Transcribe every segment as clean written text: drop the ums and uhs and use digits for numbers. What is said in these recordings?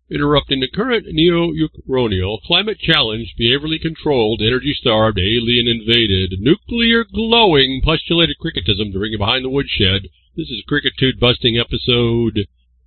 interrupting the current neo-Uranial, climate-challenged, behaviorally controlled, energy-starved, alien-invaded, nuclear-glowing, postulated cricketism to bring you behind the woodshed. This is Crickitude-busting episode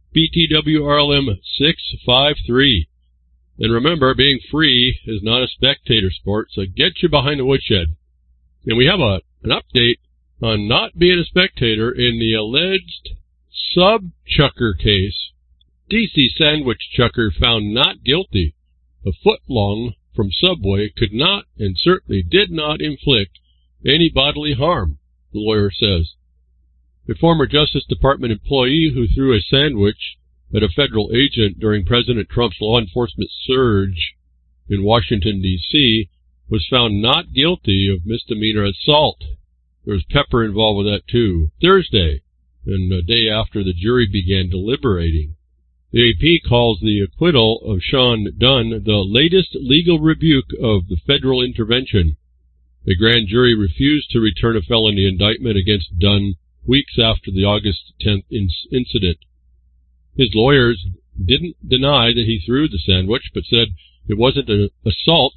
BTWRLM 653. And remember, being free is not a spectator sport, so get you behind the woodshed. And we have an update on not being a spectator in the alleged sub-chucker case. D.C. sandwich chucker found not guilty. A foot-long from Subway could not and certainly did not inflict any bodily harm, the lawyer says. A former Justice Department employee who threw a sandwich at a federal agent during President Trump's law enforcement surge in Washington, D.C., was found not guilty of misdemeanor assault. There was pepper involved with that, too. Thursday, and a day after the jury began deliberating. The AP calls the acquittal of Sean Dunn the latest legal rebuke of the federal intervention. The grand jury refused to return a felony indictment against Dunn weeks after the August 10th incident. His lawyers didn't deny that he threw the sandwich, but said it wasn't an assault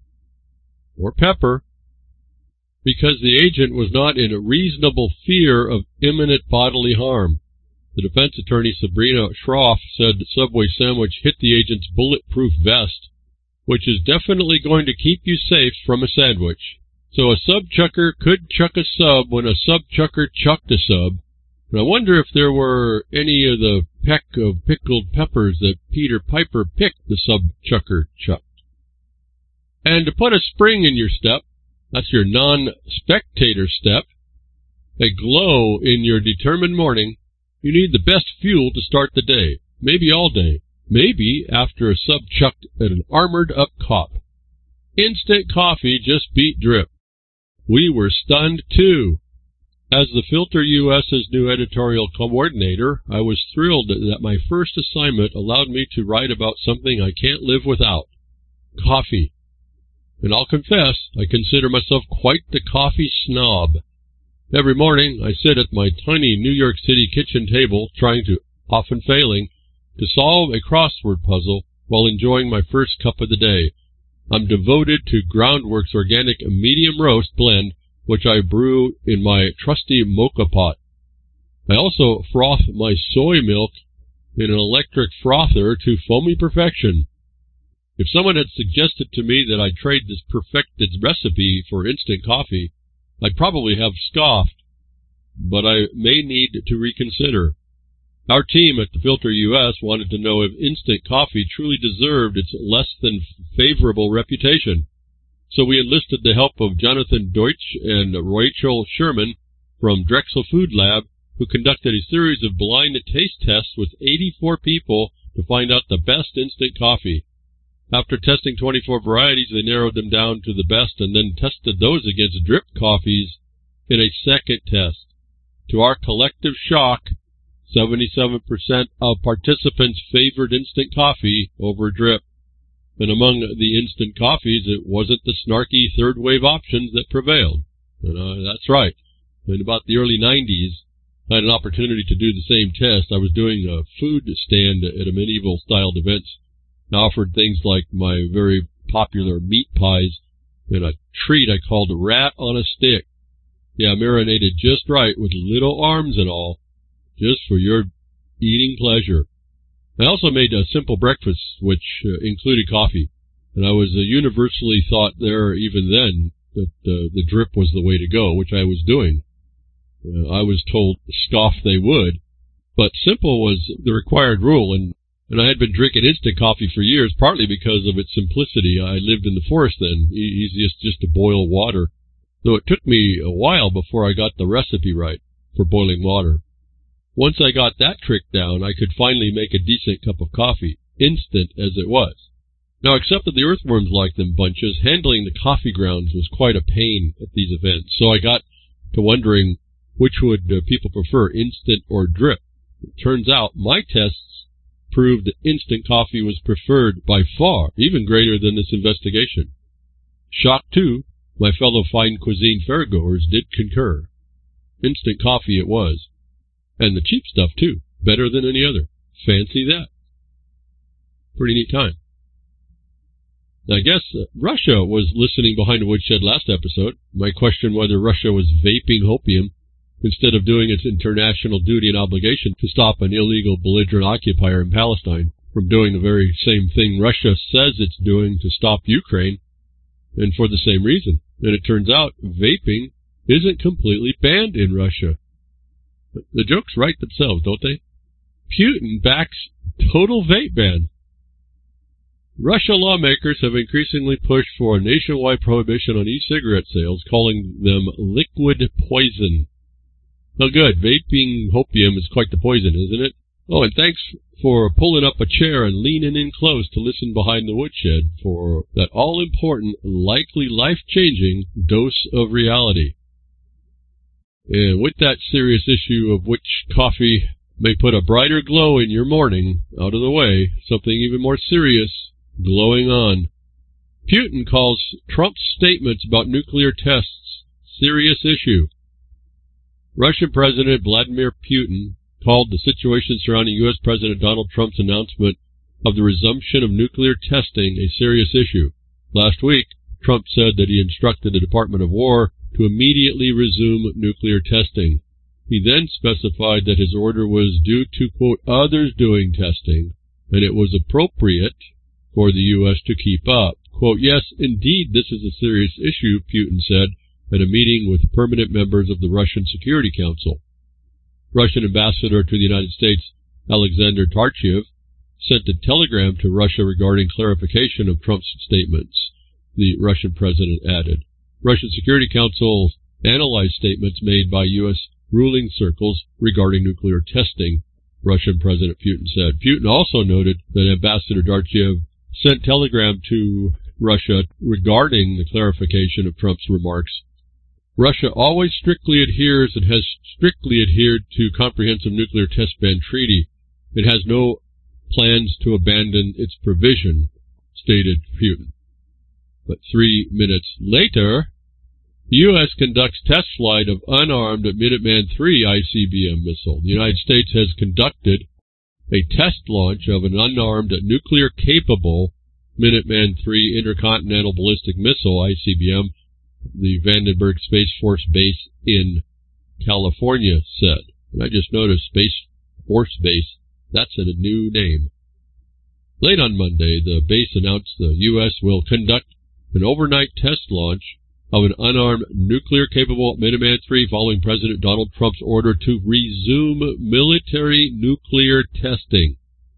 or pepper because the agent was not in a reasonable fear of imminent bodily harm. The defense attorney, Sabrina Schroff, said the Subway sandwich hit the agent's bulletproof vest, which is definitely going to keep you safe from a sandwich. So a sub-chucker could chuck a sub when a sub-chucker chucked a sub. And I wonder if there were any of the peck of pickled peppers that Peter Piper picked the sub-chucker chucked. And to put a spring in your step, that's your non-spectator step, a glow in your determined morning, you need the best fuel to start the day, maybe all day, maybe after a sub chucked at an armored-up cop. Instant coffee just beat drip. We were stunned, too. As the Filter US's new editorial coordinator, I was thrilled that my first assignment allowed me to write about something I can't live without, coffee. And I'll confess, I consider myself quite the coffee snob. Every morning, I sit at my tiny New York City kitchen table, trying to, often failing, to solve a crossword puzzle while enjoying my first cup of the day. I'm devoted to Groundworks Organic Medium Roast blend, which I brew in my trusty mocha pot. I also froth my soy milk in an electric frother to foamy perfection. If someone had suggested to me that I trade this perfected recipe for instant coffee, I'd probably have scoffed, but I may need to reconsider. Our team at the Filter US wanted to know if instant coffee truly deserved its less than favorable reputation. So we enlisted the help of Jonathan Deutsch and Rachel Sherman from Drexel Food Lab, who conducted a series of blind taste tests with 84 people to find out the best instant coffee. After testing 24 varieties, they narrowed them down to the best and then tested those against drip coffees in a second test. To our collective shock, 77% of participants favored instant coffee over drip. And among the instant coffees, it wasn't the snarky third-wave options that prevailed. That's right. In about the early 90s, I had an opportunity to do the same test. I was doing a food stand at a medieval-styled event. I offered things like my very popular meat pies and a treat I called a rat on a stick. Yeah, marinated just right with little arms and all, just for your eating pleasure. I also made a simple breakfast, which included coffee, and I was universally thought there even then that the drip was the way to go, which I was doing. I was told scoff they would, but simple was the required rule, and I had been drinking instant coffee for years, partly because of its simplicity. I lived in the forest then, easiest just to boil water, though it took me a while before I got the recipe right for boiling water. Once I got that trick down, I could finally make a decent cup of coffee, instant as it was. Now, except that the earthworms liked them bunches, handling the coffee grounds was quite a pain at these events, so I got to wondering which would people prefer, instant or drip. It turns out my tests proved that instant coffee was preferred by far, even greater than this investigation. Shock, too, my fellow fine cuisine fairgoers did concur. Instant coffee it was. And the cheap stuff, too. Better than any other. Fancy that. Pretty neat time. Now, I guess Russia was listening behind the woodshed last episode. My question whether Russia was vaping opium instead of doing its international duty and obligation to stop an illegal belligerent occupier in Palestine from doing the very same thing Russia says it's doing to stop Ukraine, and for the same reason. And it turns out vaping isn't completely banned in Russia. The jokes write themselves, don't they? Putin backs total vape ban. Russia lawmakers have increasingly pushed for a nationwide prohibition on e-cigarette sales, calling them liquid poison. Well, good. Vaping opium is quite the poison, isn't it? Oh, and thanks for pulling up a chair and leaning in close to listen behind the woodshed for that all-important, likely life-changing dose of reality. And with that serious issue of which coffee may put a brighter glow in your morning out of the way, something even more serious glowing on. Putin calls Trump's statements about nuclear tests serious issue. Russian President Vladimir Putin called the situation surrounding U.S. President Donald Trump's announcement of the resumption of nuclear testing a serious issue. Last week, Trump said that he instructed the Department of War to immediately resume nuclear testing. He then specified that his order was due to, quote, others doing testing, and it was appropriate for the U.S. to keep up. Quote, yes, indeed, this is a serious issue, Putin said at a meeting with permanent members of the Russian Security Council. Russian ambassador to the United States, Alexander Tarchev, sent a telegram to Russia regarding clarification of Trump's statements, the Russian president added. Russian Security Council analyzed statements made by U.S. ruling circles regarding nuclear testing, Russian President Putin said. Putin also noted that Ambassador Tarchev sent telegram to Russia regarding the clarification of Trump's remarks. Russia always strictly adheres and has strictly adhered to Comprehensive Nuclear Test Ban Treaty. It has no plans to abandon its provision, stated Putin. But 3 minutes later, the U.S. conducts test flight of unarmed Minuteman III ICBM missile. The United States has conducted a test launch of an unarmed nuclear-capable Minuteman III intercontinental ballistic missile, ICBM, the Vandenberg Space Force Base in California said. And I just noticed Space Force Base, that's a new name. Late on Monday, the base announced the U.S. will conduct an overnight test launch of an unarmed nuclear-capable Minuteman III following President Donald Trump's order to resume military nuclear testing.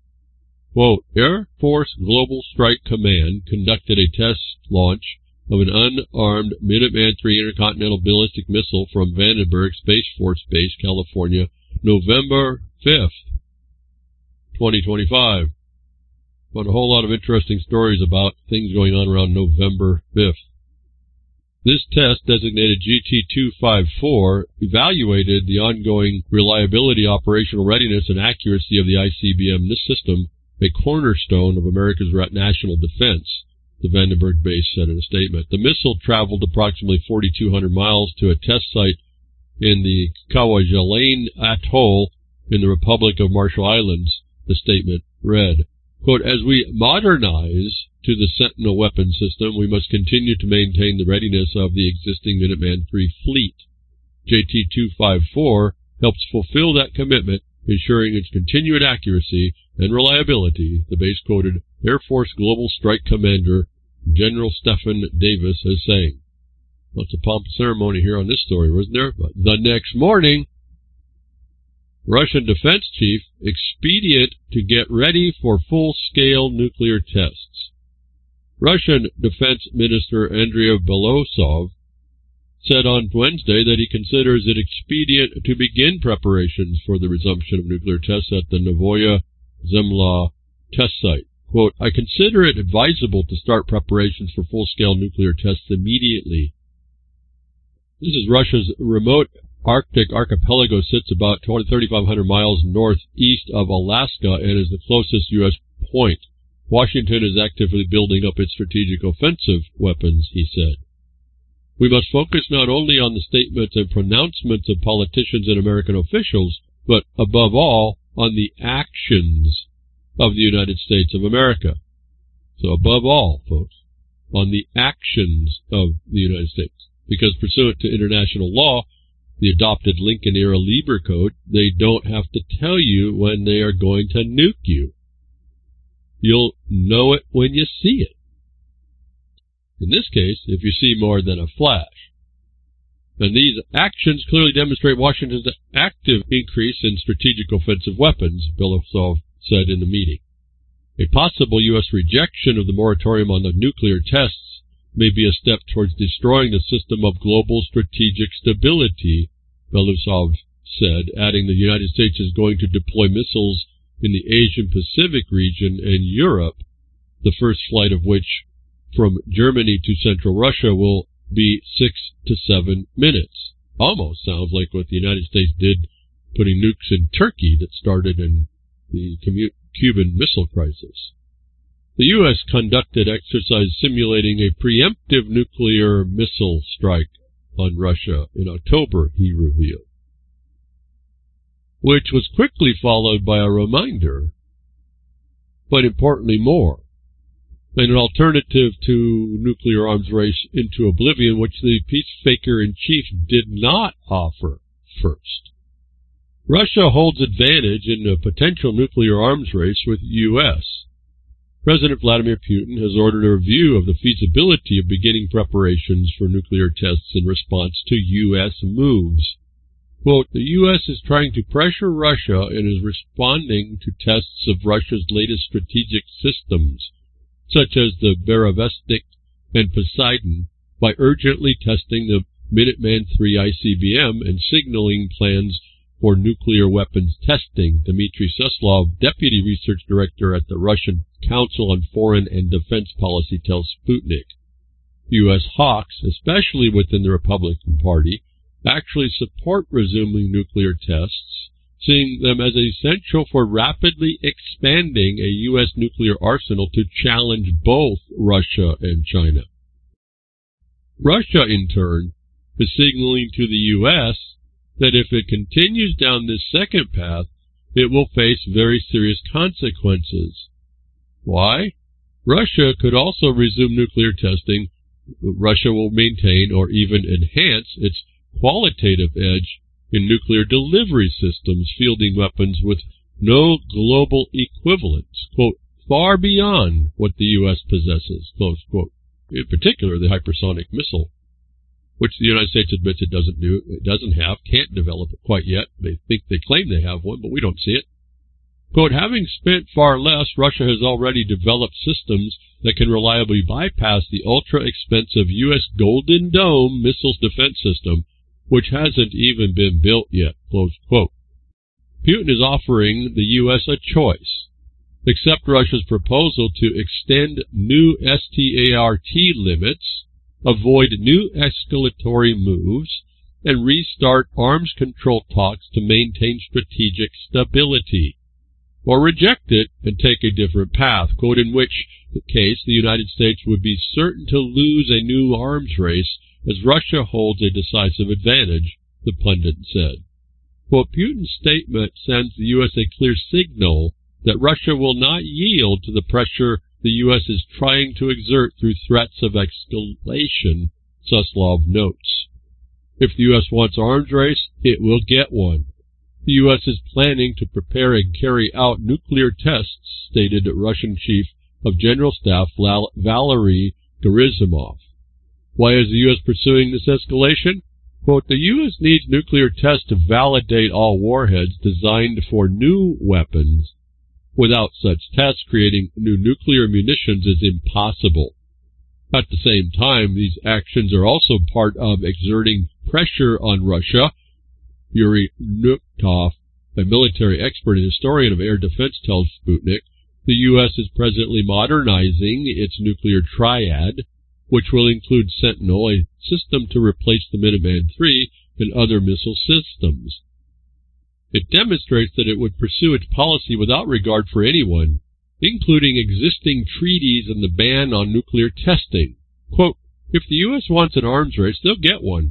Quote, Air Force Global Strike Command conducted a test launch of an unarmed Minuteman III intercontinental ballistic missile from Vandenberg Space Force Base, California, November 5th, 2025. But a whole lot of interesting stories about things going on around November 5th. This test, designated GT-254, evaluated the ongoing reliability, operational readiness, and accuracy of the ICBM system, a cornerstone of America's national defense, the Vandenberg base said in a statement. The missile traveled approximately 4,200 miles to a test site in the Kwajalein Atoll in the Republic of Marshall Islands, the statement read. Quote, as we modernize to the Sentinel weapon system, we must continue to maintain the readiness of the existing Minuteman III fleet. JT-254 helps fulfill that commitment, ensuring its continued accuracy and reliability, the base quoted Air Force Global Strike Commander General Stephen Davis as saying. Lots of pomp and ceremony here on this story, wasn't there? But the next morning, Russian defense chief, expedient to get ready for full-scale nuclear tests. Russian Defense Minister Andrei Belosov said on Wednesday that he considers it expedient to begin preparations for the resumption of nuclear tests at the Novoye Zemlya test site. Quote, I consider it advisable to start preparations for full-scale nuclear tests immediately. This is Russia's remote Arctic archipelago, sits about 3,500 miles northeast of Alaska and is the closest U.S. point. Washington is actively building up its strategic offensive weapons, he said. We must focus not only on the statements and pronouncements of politicians and American officials, but above all, on the actions of the United States of America. So above all, folks, on the actions of the United States. Because pursuant to international law, the adopted Lincoln-era Lieber Code, they don't have to tell you when they are going to nuke you. You'll know it when you see it. In this case, if you see more than a flash. And these actions clearly demonstrate Washington's active increase in strategic offensive weapons, Belousov said in the meeting. A possible U.S. rejection of the moratorium on the nuclear tests may be a step towards destroying the system of global strategic stability, Belousov said, adding the United States is going to deploy missiles in the Asian-Pacific region and Europe, the first flight of which from Germany to central Russia will be 6 to 7 minutes. Almost sounds like what the United States did putting nukes in Turkey that started in the Cuban Missile Crisis. The U.S. conducted exercise simulating a preemptive nuclear missile strike on Russia in October, he revealed, which was quickly followed by a reminder, but importantly more, an alternative to nuclear arms race into oblivion, which the peacemaker-in-chief did not offer first. Russia holds advantage in a potential nuclear arms race with the U.S. President Vladimir Putin has ordered a review of the feasibility of beginning preparations for nuclear tests in response to U.S. moves. Quote, the U.S. is trying to pressure Russia and is responding to tests of Russia's latest strategic systems, such as the Berovestik and Poseidon, by urgently testing the Minuteman III ICBM and signaling plans for nuclear weapons testing, Dmitry Suslov, Deputy Research Director at the Russian Council on Foreign and Defense Policy, tells Sputnik. U.S. hawks, especially within the Republican Party, actually support resuming nuclear tests, seeing them as essential for rapidly expanding a U.S. nuclear arsenal to challenge both Russia and China. Russia, in turn, is signaling to the U.S. that if it continues down this second path, it will face very serious consequences. Why? Russia could also resume nuclear testing. Russia will maintain or even enhance its qualitative edge in nuclear delivery systems, fielding weapons with no global equivalents, quote, far beyond what the U.S. possesses, close quote. In particular, the hypersonic missile, which the United States admits it doesn't have, can't develop it quite yet. They claim they have one, but we don't see it. Quote, having spent far less, Russia has already developed systems that can reliably bypass the ultra-expensive U.S. Golden Dome missiles defense system, which hasn't even been built yet, close quote. Putin is offering the U.S. a choice. Accept Russia's proposal to extend new START limits, avoid new escalatory moves, and restart arms control talks to maintain strategic stability. Or reject it and take a different path, quote, in which case the United States would be certain to lose a new arms race as Russia holds a decisive advantage, the pundit said. Quote, Putin's statement sends the U.S. a clear signal that Russia will not yield to the pressure the U.S. is trying to exert through threats of escalation, Suslov notes. If the U.S. wants arms race, it will get one. The U.S. is planning to prepare and carry out nuclear tests, stated Russian Chief of General Staff Valery Gerasimov. Why is the U.S. pursuing this escalation? Quote, the U.S. needs nuclear tests to validate all warheads designed for new weapons. Without such tests, creating new nuclear munitions is impossible. At the same time, these actions are also part of exerting pressure on Russia. Yuri Nuktov, a military expert and historian of air defense, tells Sputnik, the U.S. is presently modernizing its nuclear triad, which will include Sentinel, a system to replace the Minuteman III and other missile systems. It demonstrates that it would pursue its policy without regard for anyone, including existing treaties and the ban on nuclear testing. Quote, if the U.S. wants an arms race, they'll get one.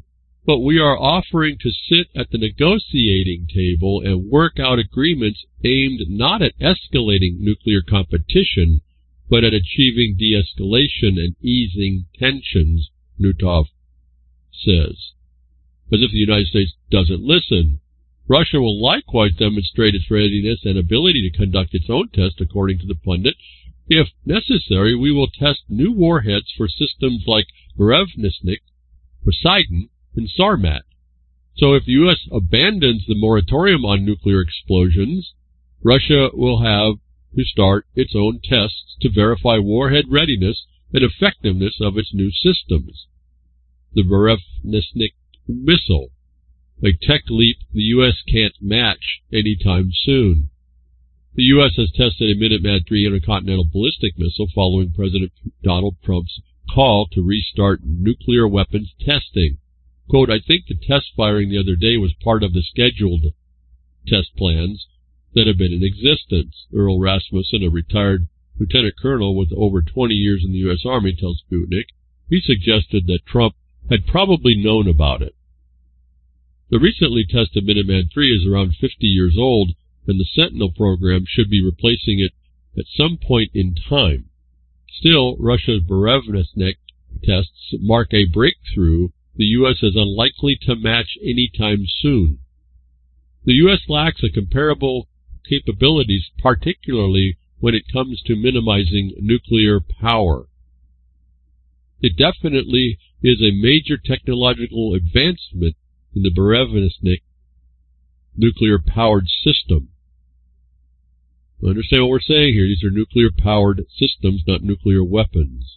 but we are offering to sit at the negotiating table and work out agreements aimed not at escalating nuclear competition, but at achieving de-escalation and easing tensions, Nutov says. As if the United States doesn't listen. Russia will likewise demonstrate its readiness and ability to conduct its own test, according to the pundit. If necessary, we will test new warheads for systems like Burevestnik, Poseidon, and Sarmat. So if the U.S. abandons the moratorium on nuclear explosions, Russia will have to start its own tests to verify warhead readiness and effectiveness of its new systems. The Burevestnik missile, a tech leap the U.S. can't match anytime soon. The U.S. has tested a Minuteman III intercontinental ballistic missile following President Donald Trump's call to restart nuclear weapons testing. Quote, I think the test firing the other day was part of the scheduled test plans that have been in existence. Earl Rasmussen, a retired lieutenant colonel with over 20 years in the U.S. Army, tells Sputnik. He suggested that Trump had probably known about it. The recently tested Minuteman III is around 50 years old, and the Sentinel program should be replacing it at some point in time. Still, Russia's Burevestnik tests mark a breakthrough the U.S. is unlikely to match anytime soon. The U.S. lacks a comparable capabilities, particularly when it comes to minimizing nuclear power. It definitely is a major technological advancement in the Burevestnik nuclear-powered system. Understand what we're saying here. These are nuclear-powered systems, not nuclear weapons.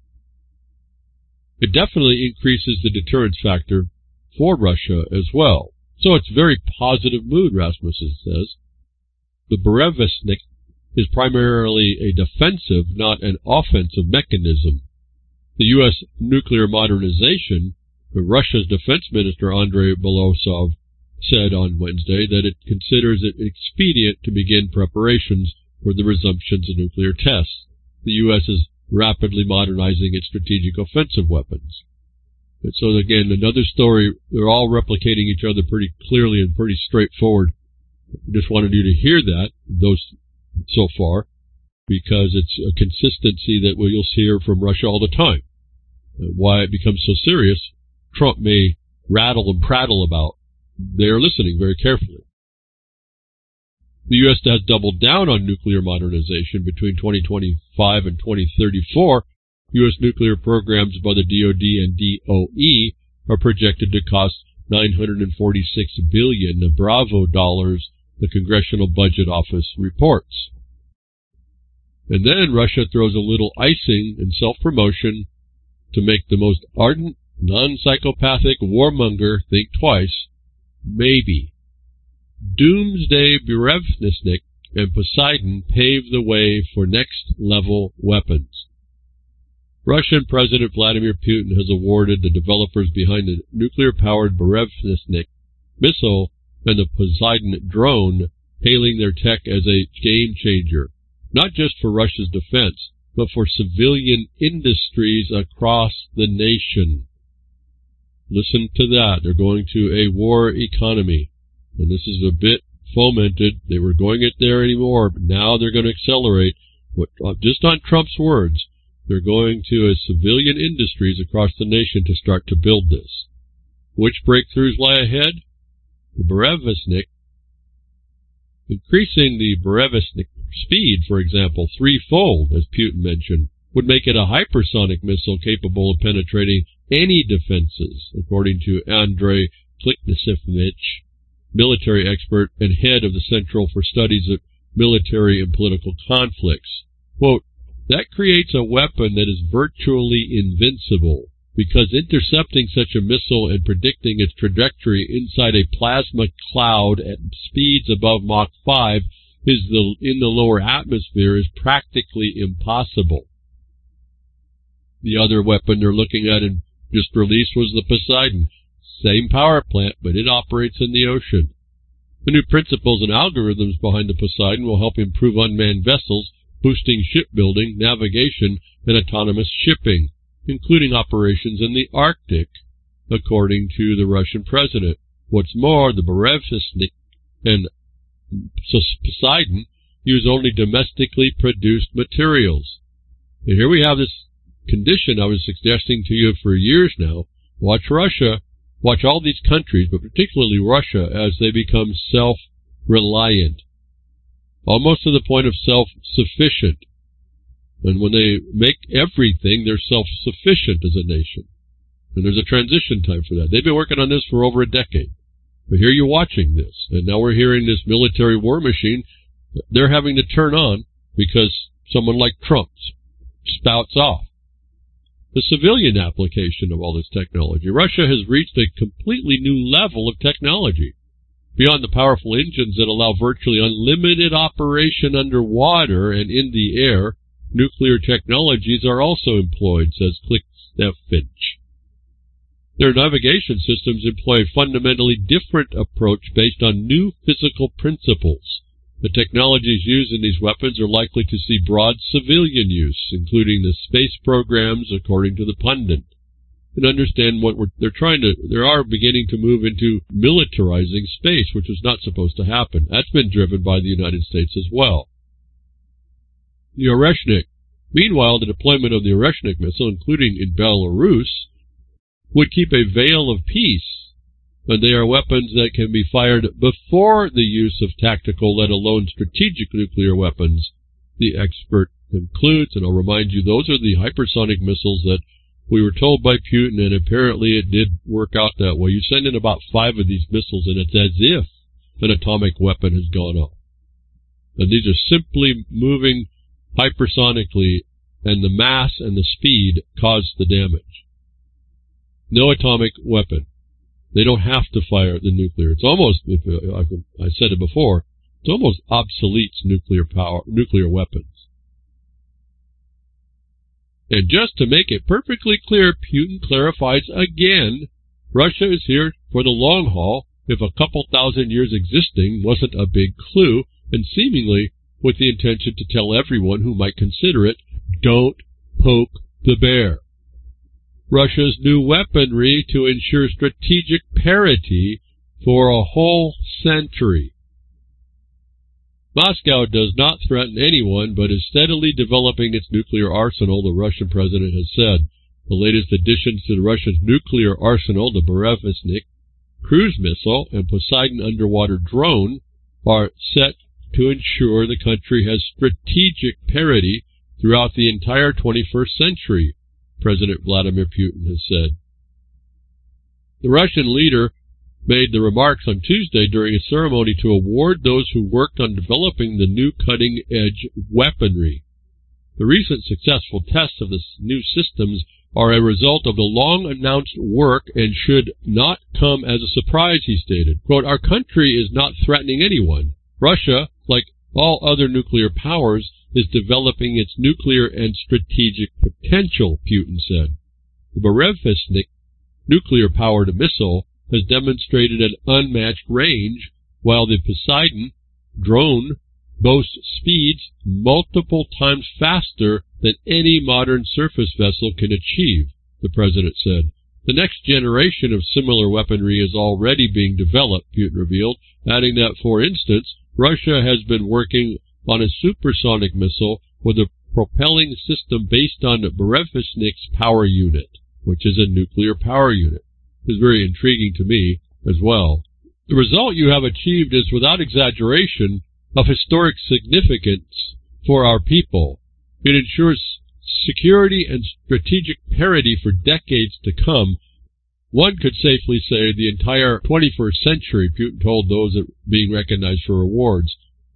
It definitely increases the deterrence factor for Russia as well. So it's very positive mood, Rasmussen says. The Burevestnik is primarily a defensive, not an offensive mechanism. The U.S. nuclear modernization, Russia's defense minister Andrei Belousov said on Wednesday that it considers it expedient to begin preparations for the resumptions of nuclear tests. The U.S. is rapidly modernizing its strategic offensive weapons. And so again, another story, they're all replicating each other pretty clearly and pretty straightforward. Just wanted you to hear that, those so far, because it's a consistency that you'll hear from Russia all the time. Why it becomes so serious, Trump may rattle and prattle about. They are listening very carefully. The U.S. has doubled down on nuclear modernization. Between 2025 and 2034, U.S. nuclear programs by the DoD and DOE are projected to cost $946 billion Bravo dollars, the Congressional Budget Office reports. And then Russia throws a little icing and self-promotion to make the most ardent, non-psychopathic warmonger think twice. Maybe. Doomsday Burevestnik and Poseidon pave the way for next-level weapons. Russian President Vladimir Putin has awarded the developers behind the nuclear-powered Burevestnik missile and the Poseidon drone, hailing their tech as a game-changer, not just for Russia's defense, but for civilian industries across the nation. Listen to that. They're going to a war economy. And this is a bit fomented. They were going it there anymore, but now they're going to accelerate. Just on Trump's words, they're going to civilian industries across the nation to start to build this. Which breakthroughs lie ahead? The Burevestnik. Increasing the Burevestnik speed, for example, threefold, as Putin mentioned, would make it a hypersonic missile capable of penetrating any defenses, according to Andrei Kliknasevich, military expert and head of the Center for Studies of Military and Political Conflicts. Quote, that creates a weapon that is virtually invincible, because intercepting such a missile and predicting its trajectory inside a plasma cloud at speeds above Mach 5 in the lower atmosphere is practically impossible. The other weapon they're looking at and just released was the Poseidon. Same power plant, but it operates in the ocean. The new principles and algorithms behind the Poseidon will help improve unmanned vessels, boosting shipbuilding, navigation, and autonomous shipping, including operations in the Arctic. according to the Russian president. What's more, the Berezovsky and Poseidon use only domestically produced materials. And here we have this condition I was suggesting to you for years now. Watch Russia, watch all these countries, but particularly Russia, as they become self-reliant, almost to the point of self-sufficient. And when they make everything, they're self-sufficient as a nation. And there's a transition time for that. They've been working on this for over a decade. But here you're watching this, and now we're hearing this military war machine they're having to turn on because someone like Trump spouts off. The civilian application of all this technology. Russia has reached a completely new level of technology. Beyond the powerful engines that allow virtually unlimited operation underwater and in the air, nuclear technologies are also employed, says Klick-Steffench. Their navigation systems employ a fundamentally different approach based on new physical principles. The technologies used in these weapons are likely to see broad civilian use, including the space programs, according to the pundit. And understand what they are beginning to move into militarizing space, which is not supposed to happen. That's been driven by the United States as well. The Oreshnik. Meanwhile, the deployment of the Oreshnik missile, including in Belarus, would keep a veil of peace, and they are weapons that can be fired before the use of tactical, let alone strategic nuclear weapons, the expert concludes. And I'll remind you, those are the hypersonic missiles that we were told by Putin, and apparently it did work out that way. You send in about 5 of these missiles, and it's as if an atomic weapon has gone off. And these are simply moving hypersonically, and the mass and the speed cause the damage. No atomic weapon. They don't have to fire the nuclear. It's almost, I said it before, it almost obsoletes nuclear weapons. And just to make it perfectly clear, Putin clarifies again, Russia is here for the long haul. If a couple thousand years existing wasn't a big clue, and seemingly with the intention to tell everyone who might consider it, don't poke the bear. Russia's new weaponry to ensure strategic parity for a whole century. Moscow does not threaten anyone, but is steadily developing its nuclear arsenal, the Russian president has said. The latest additions to Russia's nuclear arsenal, the Berezovsky cruise missile and Poseidon underwater drone, are set to ensure the country has strategic parity throughout the entire 21st century, President Vladimir Putin has said. The Russian leader made the remarks on Tuesday during a ceremony to award those who worked on developing the new cutting-edge weaponry. The recent successful tests of the new systems are a result of the long-announced work and should not come as a surprise, he stated. Quote, our country is not threatening anyone. Russia, like all other nuclear powers, is developing its nuclear and strategic potential, Putin said. The Berezovsky nuclear-powered missile has demonstrated an unmatched range, while the Poseidon drone boasts speeds multiple times faster than any modern surface vessel can achieve, the president said. The next generation of similar weaponry is already being developed, Putin revealed, adding that, for instance, Russia has been working on a supersonic missile with a propelling system based on Berezovsky's power unit, which is a nuclear power unit. It is very intriguing to me as well. The result you have achieved is, without exaggeration, of historic significance for our people. It ensures security and strategic parity for decades to come. One could safely say the entire 21st century, Putin told those that being recognized for awards.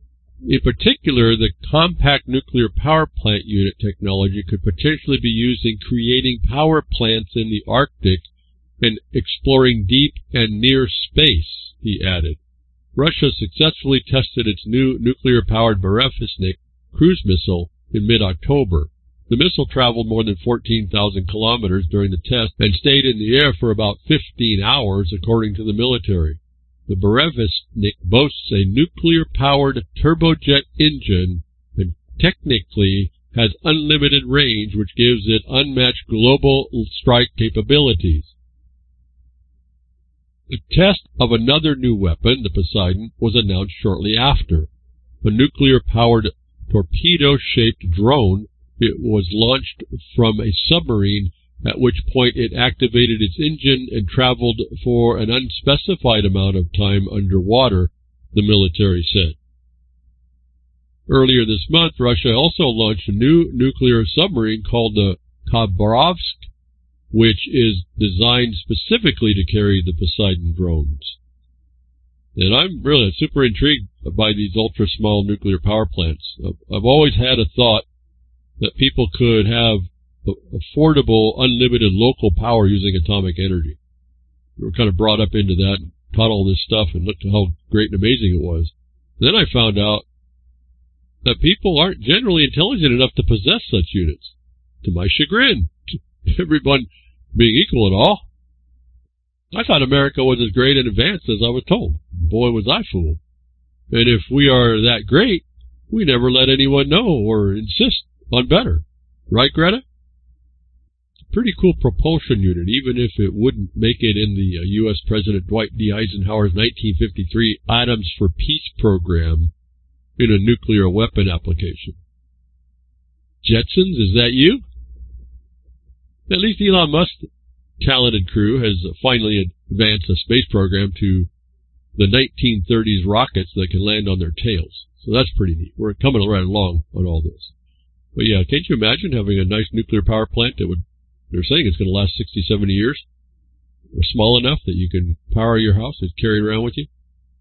In particular, the compact nuclear power plant unit technology could potentially be used in creating power plants in the Arctic and exploring deep and near space, he added. Russia successfully tested its new nuclear-powered Berezovsky cruise missile in mid-October. The missile traveled more than 14,000 kilometers during the test and stayed in the air for about 15 hours, according to the military. The Berezovsky boasts a nuclear-powered turbojet engine and technically has unlimited range, which gives it unmatched global strike capabilities. The test of another new weapon, the Poseidon, was announced shortly after. A nuclear-powered torpedo-shaped drone. It was launched from a submarine, at which point it activated its engine and traveled for an unspecified amount of time underwater, the military said. Earlier this month, Russia also launched a new nuclear submarine called the Khabarovsk, which is designed specifically to carry the Poseidon drones. And I'm really super intrigued by these ultra-small nuclear power plants. I've always had a thought that people could have affordable, unlimited local power using atomic energy. We were kind of brought up into that and taught all this stuff and looked at how great and amazing it was. Then I found out that people aren't generally intelligent enough to possess such units, to my chagrin. Everyone being equal and all. I thought America was as great and advanced as I was told. Boy, was I fooled. And if we are that great, we never let anyone know or insist on better. Right, Greta? Pretty cool propulsion unit, even if it wouldn't make it in the U.S. President Dwight D. Eisenhower's 1953 Atoms for Peace program in a nuclear weapon application. Jetsons, is that you? At least Elon Musk's talented crew has finally advanced a space program to the 1930s rockets that can land on their tails. So that's pretty neat. We're coming right along on all this. But yeah, can't you imagine having a nice nuclear power plant that would, they're saying it's going to last 60, 70 years? Or small enough that you can power your house and carry it around with you?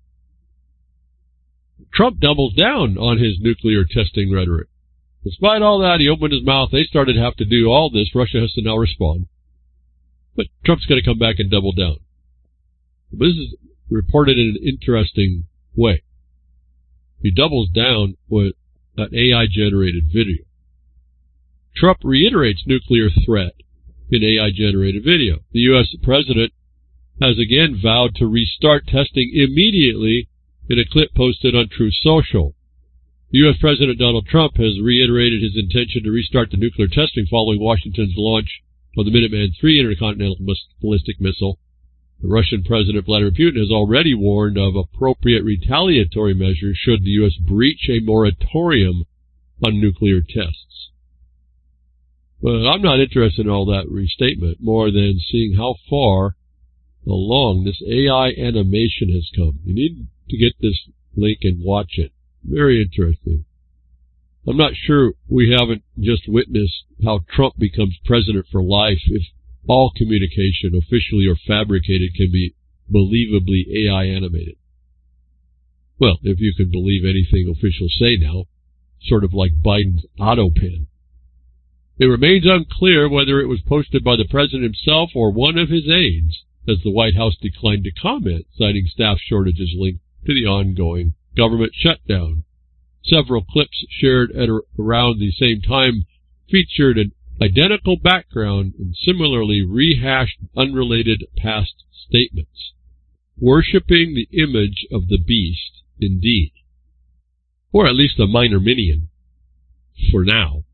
Trump doubles down on his nuclear testing rhetoric. Despite all that, he opened his mouth. They started to have to do all this. Russia has to now respond. But Trump's going to come back and double down. But this is reported in an interesting way. He doubles down with an AI-generated video. Trump reiterates nuclear threat in AI-generated video. The U.S. president has again vowed to restart testing immediately in a clip posted on Truth Social. U.S. President Donald Trump has reiterated his intention to restart the nuclear testing following Washington's launch of the Minuteman III intercontinental ballistic missile. The Russian President Vladimir Putin has already warned of appropriate retaliatory measures should the U.S. breach a moratorium on nuclear tests. But I'm not interested in all that restatement more than seeing how far along this AI animation has come. You need to get this link and watch it. Very interesting. I'm not sure we haven't just witnessed how Trump becomes president for life if all communication, officially or fabricated, can be believably AI animated. Well, if you can believe anything officials say now, sort of like Biden's auto pen. It remains unclear whether it was posted by the president himself or one of his aides, as the White House declined to comment, citing staff shortages linked to the ongoing government shutdown. Several clips shared at around the same time featured an identical background and similarly rehashed unrelated past statements. Worshipping the image of the beast, indeed. Or at least a minor minion. For now.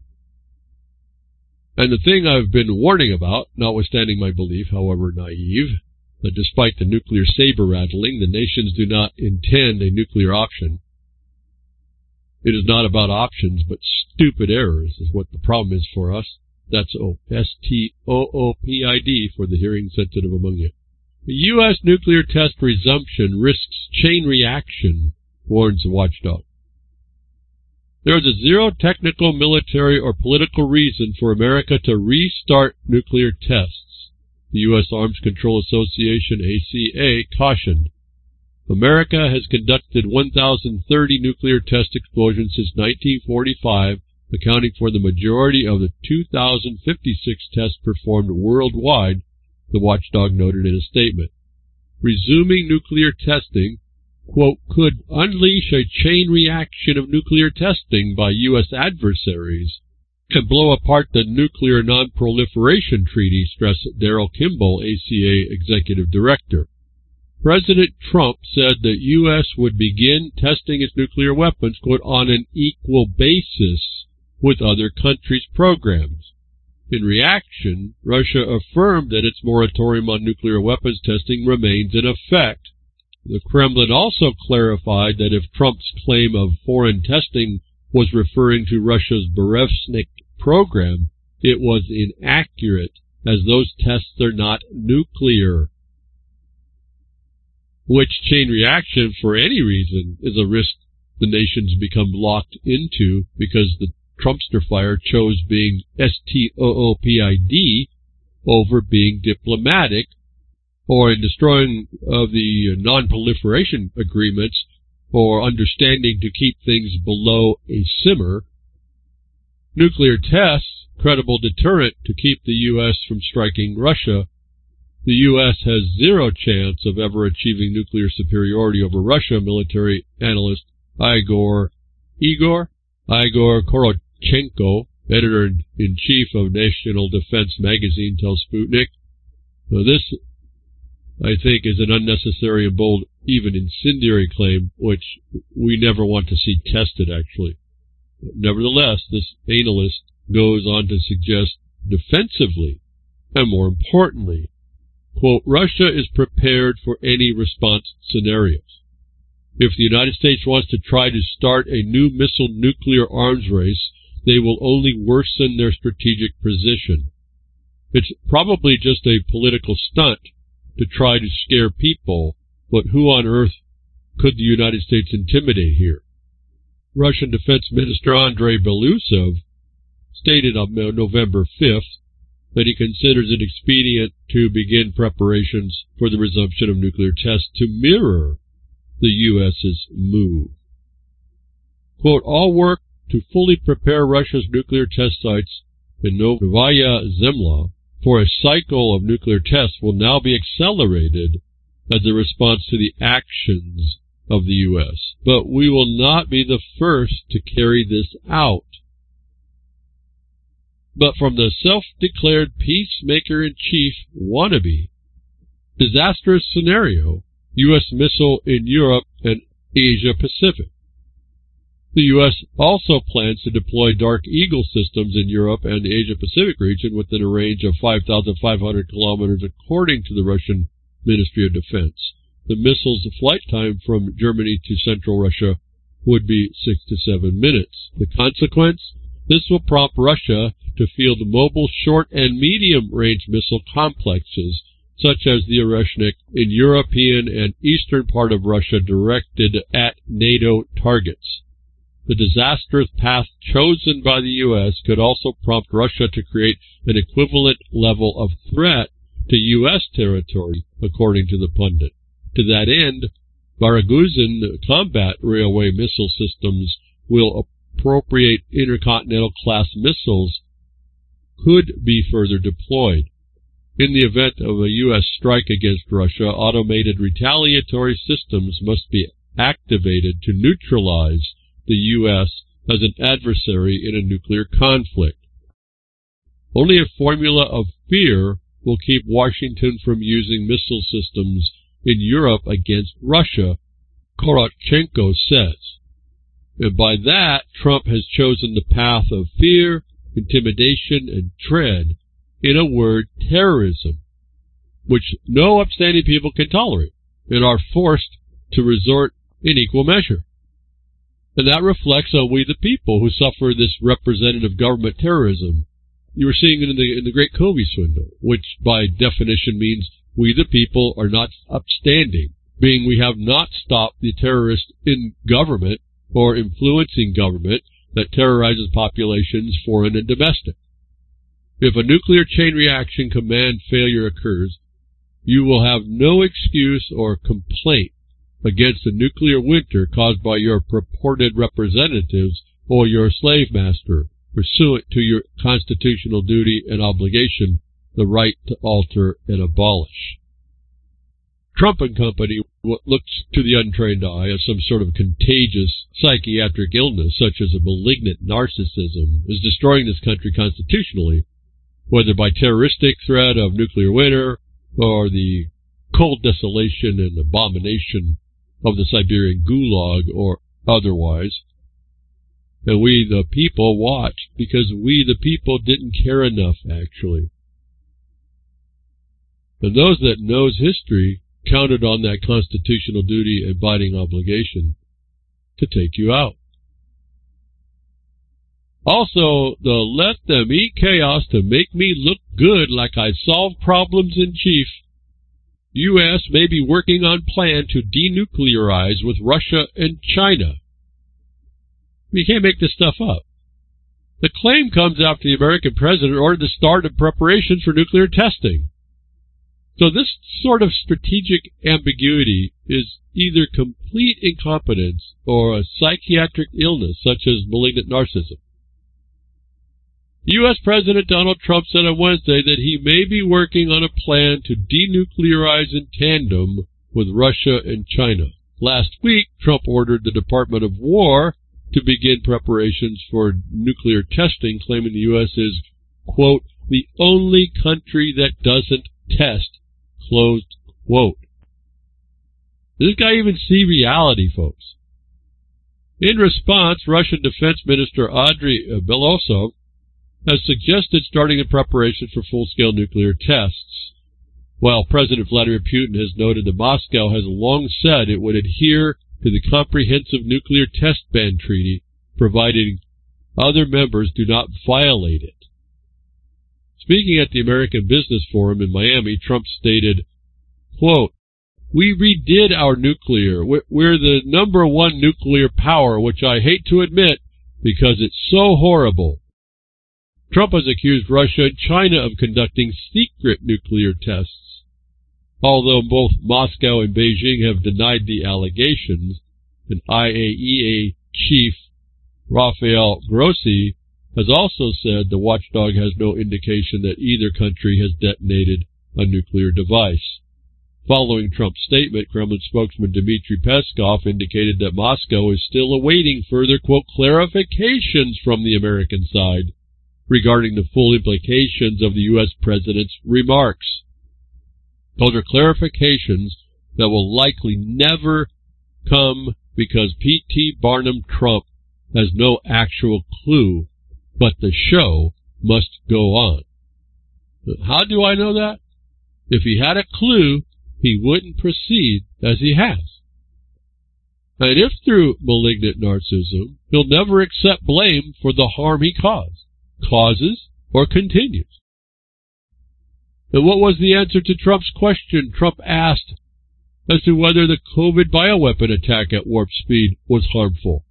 And the thing I've been warning about, notwithstanding my belief, however naive, that despite the nuclear saber rattling, the nations do not intend a nuclear option. It is not about options, but stupid errors is what the problem is for us. That's STOOPID for the hearing sensitive among you. The U.S. nuclear test resumption risks chain reaction, warns the watchdog. There is a zero technical, military, or political reason for America to restart nuclear tests, the U.S. Arms Control Association, ACA, cautioned. America has conducted 1,030 nuclear test explosions since 1945, accounting for the majority of the 2,056 tests performed worldwide, the watchdog noted in a statement. Resuming nuclear testing, quote, could unleash a chain reaction of nuclear testing by U.S. adversaries and blow apart the Nuclear Non-Proliferation Treaty, stressed Daryl Kimball, ACA Executive Director. President Trump said the U.S. would begin testing its nuclear weapons, quote, on an equal basis with other countries' programs. In reaction, Russia affirmed that its moratorium on nuclear weapons testing remains in effect. The Kremlin also clarified that if Trump's claim of foreign testing was referring to Russia's Berezhnyk program, it was inaccurate, as those tests are not nuclear. Which chain reaction, for any reason, is a risk the nations become locked into because the Trumpster fire chose being STOOPID over being diplomatic, or in destroying of the non-proliferation agreements, or understanding to keep things below a simmer. Nuclear tests, credible deterrent to keep the U.S. from striking Russia. The U.S. has zero chance of ever achieving nuclear superiority over Russia, military analyst Igor Korotchenko, editor-in-chief of National Defense Magazine, tells Sputnik. Now this, I think, is an unnecessary and bold, even incendiary claim, which we never want to see tested, actually. Nevertheless, this analyst goes on to suggest defensively, and more importantly, quote, Russia is prepared for any response scenarios. If the United States wants to try to start a new missile nuclear arms race, they will only worsen their strategic position. It's probably just a political stunt to try to scare people, but who on earth could the United States intimidate here? Russian Defense Minister Andrei Belousov stated on November 5th that he considers it expedient to begin preparations for the resumption of nuclear tests to mirror the U.S.'s move. Quote, all work to fully prepare Russia's nuclear test sites in Novaya Zemlya for a cycle of nuclear tests will now be accelerated as a response to the actions of the U.S. But we will not be the first to carry this out. But from the self-declared peacemaker-in-chief wannabe, disastrous scenario, U.S. missile in Europe and Asia-Pacific. The U.S. also plans to deploy Dark Eagle systems in Europe and the Asia-Pacific region within a range of 5,500 kilometers, according to the Russian Ministry of Defense. The missile's flight time from Germany to central Russia would be 6 to 7 minutes. The consequence? This will prompt Russia to field mobile short and medium-range missile complexes, such as the Berezhnyk, in European and eastern part of Russia directed at NATO targets. The disastrous path chosen by the U.S. could also prompt Russia to create an equivalent level of threat to U.S. territory, according to the pundit. To that end, Baraguzin combat railway missile systems will appropriate intercontinental class missiles could be further deployed. In the event of a U.S. strike against Russia, automated retaliatory systems must be activated to neutralize the U.S. as an adversary in a nuclear conflict. Only a formula of fear will keep Washington from using missile systems in Europe against Russia, Korotchenko says. And by that, Trump has chosen the path of fear, intimidation, and dread. In a word, terrorism, which no upstanding people can tolerate and are forced to resort in equal measure. And that reflects on we the people who suffer this representative government terrorism. You were seeing it in the Great Covey swindle, which by definition means we the people are not upstanding, being we have not stopped the terrorists in government or influencing government that terrorizes populations, foreign and domestic. If a nuclear chain reaction command failure occurs, you will have no excuse or complaint against a nuclear winter caused by your purported representatives or your slave master, pursuant to your constitutional duty and obligation, the right to alter and abolish. Trump and company, what looks to the untrained eye as some sort of contagious psychiatric illness, such as a malignant narcissism, is destroying this country constitutionally, whether by terroristic threat of nuclear winter or the cold desolation and abomination of the Siberian Gulag or otherwise. And we, the people, watched because we, the people, didn't care enough, actually. And those that knows history counted on that constitutional duty and binding obligation to take you out. Also, the let them eat chaos to make me look good like I solved problems in chief. U.S. may be working on plan to denuclearize with Russia and China. You can't make this stuff up. The claim comes after the American president ordered the start of preparations for nuclear testing. So this sort of strategic ambiguity is either complete incompetence or a psychiatric illness such as malignant narcissism. U.S. President Donald Trump said on Wednesday that he may be working on a plan to denuclearize in tandem with Russia and China. Last week, Trump ordered the Department of War to begin preparations for nuclear testing, claiming the U.S. is, quote, the only country that doesn't test, closed quote. Does this guy even see reality, folks? In response, Russian Defense Minister Andriy Belosov has suggested starting the preparation for full-scale nuclear tests, while President Vladimir Putin has noted that Moscow has long said it would adhere to the Comprehensive Nuclear Test Ban Treaty, providing other members do not violate it. Speaking at the American Business Forum in Miami, Trump stated, quote, we redid our nuclear. We're the #1 nuclear power, which I hate to admit because it's so horrible. Trump has accused Russia and China of conducting secret nuclear tests. Although both Moscow and Beijing have denied the allegations, an IAEA chief, Rafael Grossi, has also said the watchdog has no indication that either country has detonated a nuclear device. Following Trump's statement, Kremlin spokesman Dmitry Peskov indicated that Moscow is still awaiting further, quote, clarifications from the American side regarding the full implications of the U.S. president's remarks. Those are clarifications that will likely never come because P.T. Barnum Trump has no actual clue, but the show must go on. How do I know that? If he had a clue, he wouldn't proceed as he has. And if through malignant narcissism, he'll never accept blame for the harm he causes, or continues. And what was the answer to Trump's question? Trump asked as to whether the COVID bioweapon attack at warp speed was harmful.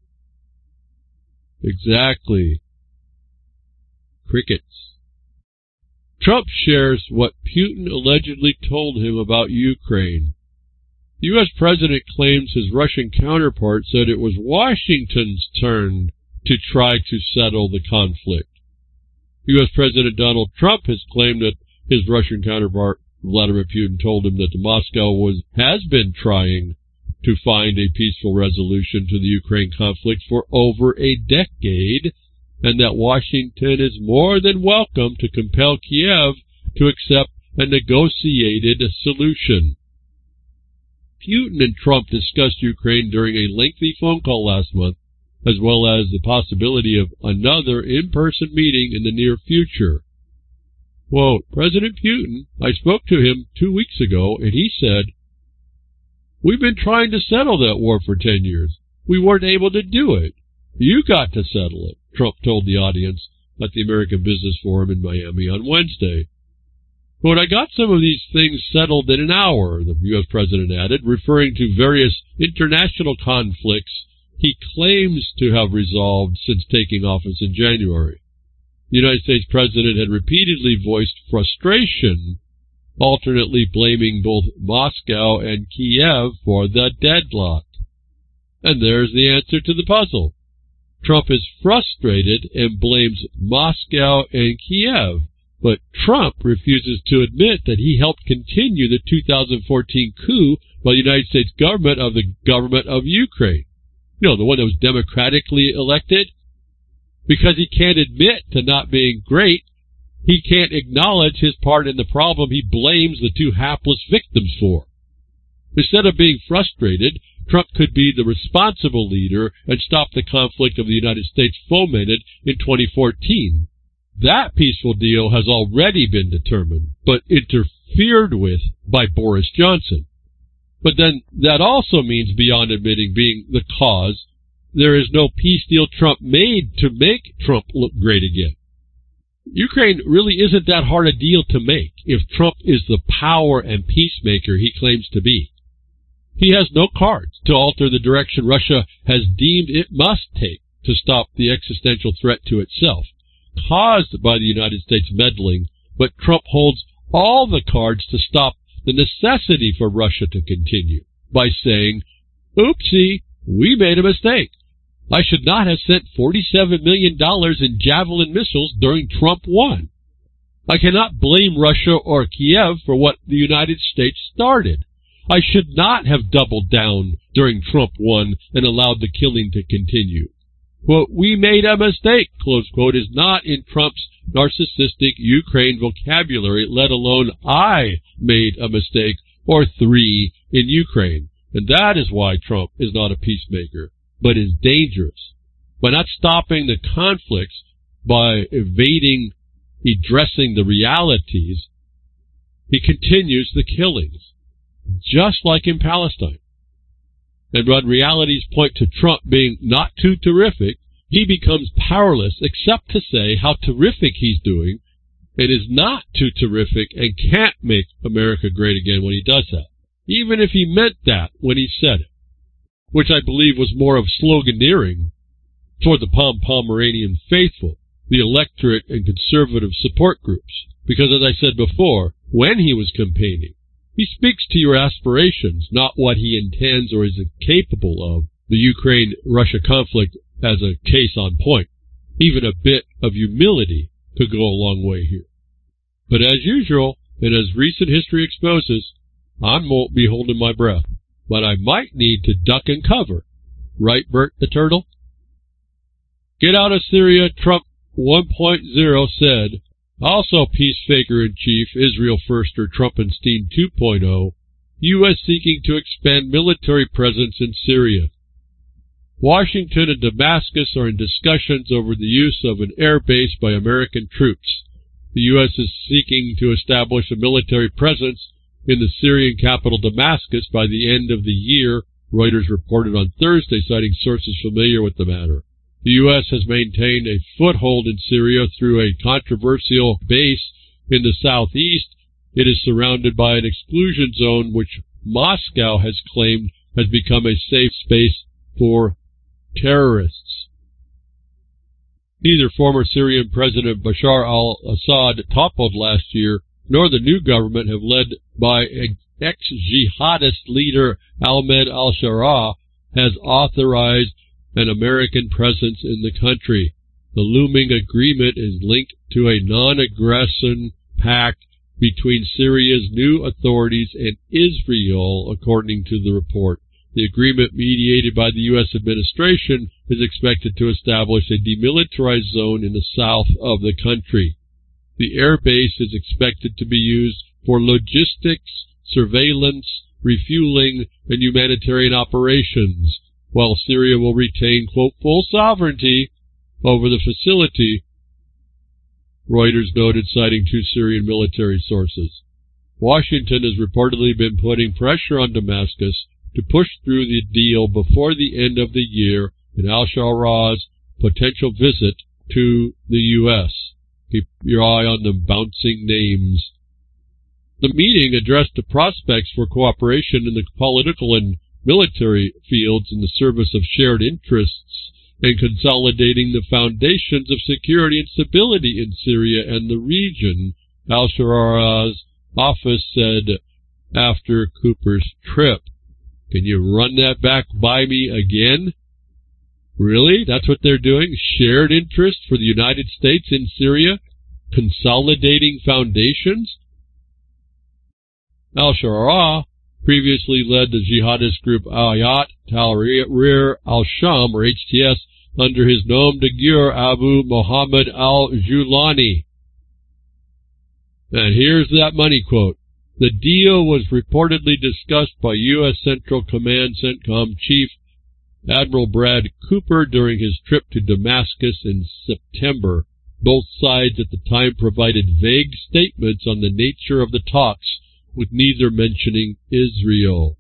Exactly. Crickets. Trump shares what Putin allegedly told him about Ukraine. The U.S. president claims his Russian counterpart said it was Washington's turn to try to settle the conflict. U.S. President Donald Trump has claimed that his Russian counterpart, Vladimir Putin, told him that Moscow has been trying to find a peaceful resolution to the Ukraine conflict for over a decade, and that Washington is more than welcome to compel Kiev to accept a negotiated solution. Putin and Trump discussed Ukraine during a lengthy phone call last month, as well as the possibility of another in-person meeting in the near future. Quote, President Putin, I spoke to him 2 weeks ago, and he said, we've been trying to settle that war for 10 years. We weren't able to do it. You got to settle it, Trump told the audience at the American Business Forum in Miami on Wednesday. But I got some of these things settled in an hour, the U.S. president added, referring to various international conflicts he claims to have resolved since taking office in January. The United States president had repeatedly voiced frustration, alternately blaming both Moscow and Kiev for the deadlock. And there's the answer to the puzzle. Trump is frustrated and blames Moscow and Kiev, but Trump refuses to admit that he helped continue the 2014 coup by the United States government of Ukraine. You know, the one that was democratically elected. Because he can't admit to not being great, he can't acknowledge his part in the problem he blames the two hapless victims for. Instead of being frustrated, Trump could be the responsible leader and stop the conflict of the United States fomented in 2014. That peaceful deal has already been determined, but interfered with by Boris Johnson. But then that also means, beyond admitting being the cause, there is no peace deal Trump made to make Trump look great again. Ukraine really isn't that hard a deal to make if Trump is the power and peacemaker he claims to be. He has no cards to alter the direction Russia has deemed it must take to stop the existential threat to itself, caused by the United States meddling, but Trump holds all the cards to stop the necessity for Russia to continue by saying, "Oopsie, we made a mistake. I should not have sent $47 million in Javelin missiles during Trump 1. I cannot blame Russia or Kiev for what the United States started. I should not have doubled down during Trump 1 and allowed the killing to continue." Quote, "We made a mistake," close quote, is not in Trump's narcissistic Ukraine vocabulary, let alone "I made a mistake" or "3 in Ukraine." And that is why Trump is not a peacemaker, but is dangerous. By not stopping the conflicts, by evading addressing the realities, he continues the killings, just like in Palestine. And when realities point to Trump being not too terrific, he becomes powerless except to say how terrific he's doing, and is not too terrific and can't make America great again when he does that, even if he meant that when he said it, which I believe was more of sloganeering toward the Pomeranian faithful, the electorate and conservative support groups. Because as I said before, when he was campaigning, he speaks to your aspirations, not what he intends or is capable of. The Ukraine-Russia conflict as a case on point. Even a bit of humility could go a long way here. But as usual, and as recent history exposes, I won't be holding my breath. But I might need to duck and cover. Right, Bert the Turtle? Get out of Syria, Trump 1.0 said. Also peace faker-in-chief, Israel firster Trumpenstein 2.0, U.S. seeking to expand military presence in Syria. Washington and Damascus are in discussions over the use of an air base by American troops. The U.S. is seeking to establish a military presence in the Syrian capital Damascus by the end of the year, Reuters reported on Thursday, citing sources familiar with the matter. The U.S. has maintained a foothold in Syria through a controversial base in the southeast. It is surrounded by an exclusion zone which Moscow has claimed has become a safe space for terrorists. Neither former Syrian President Bashar al-Assad, toppled last year, nor the new government have led by ex-jihadist leader Ahmed al-Sharaa has authorized an American presence in the country. The looming agreement is linked to a non-aggression pact between Syria's new authorities and Israel, according to the report. The agreement, mediated by the U.S. administration, is expected to establish a demilitarized zone in the south of the country. The air base is expected to be used for logistics, surveillance, refueling, and humanitarian operations, while Syria will retain, quote, full sovereignty over the facility, Reuters noted, citing two Syrian military sources. Washington has reportedly been putting pressure on Damascus to push through the deal before the end of the year in al-Sharaa's potential visit to the U.S. Keep your eye on the bouncing names. The meeting addressed the prospects for cooperation in the political and military fields in the service of shared interests and consolidating the foundations of security and stability in Syria and the region, al-Sharaa's office said after Cooper's trip. Can you run that back by me again? Really? That's what they're doing? Shared interest for the United States in Syria? Consolidating foundations? Al-Sharaa previously led the jihadist group Hayat Tahrir al-Sham, or HTS, under his nom de guerre Abu Muhammad al-Julani. And here's that money quote. The deal was reportedly discussed by U.S. Central Command CENTCOM Chief Admiral Brad Cooper during his trip to Damascus in September. Both sides at the time provided vague statements on the nature of the talks, with neither mentioning Israel.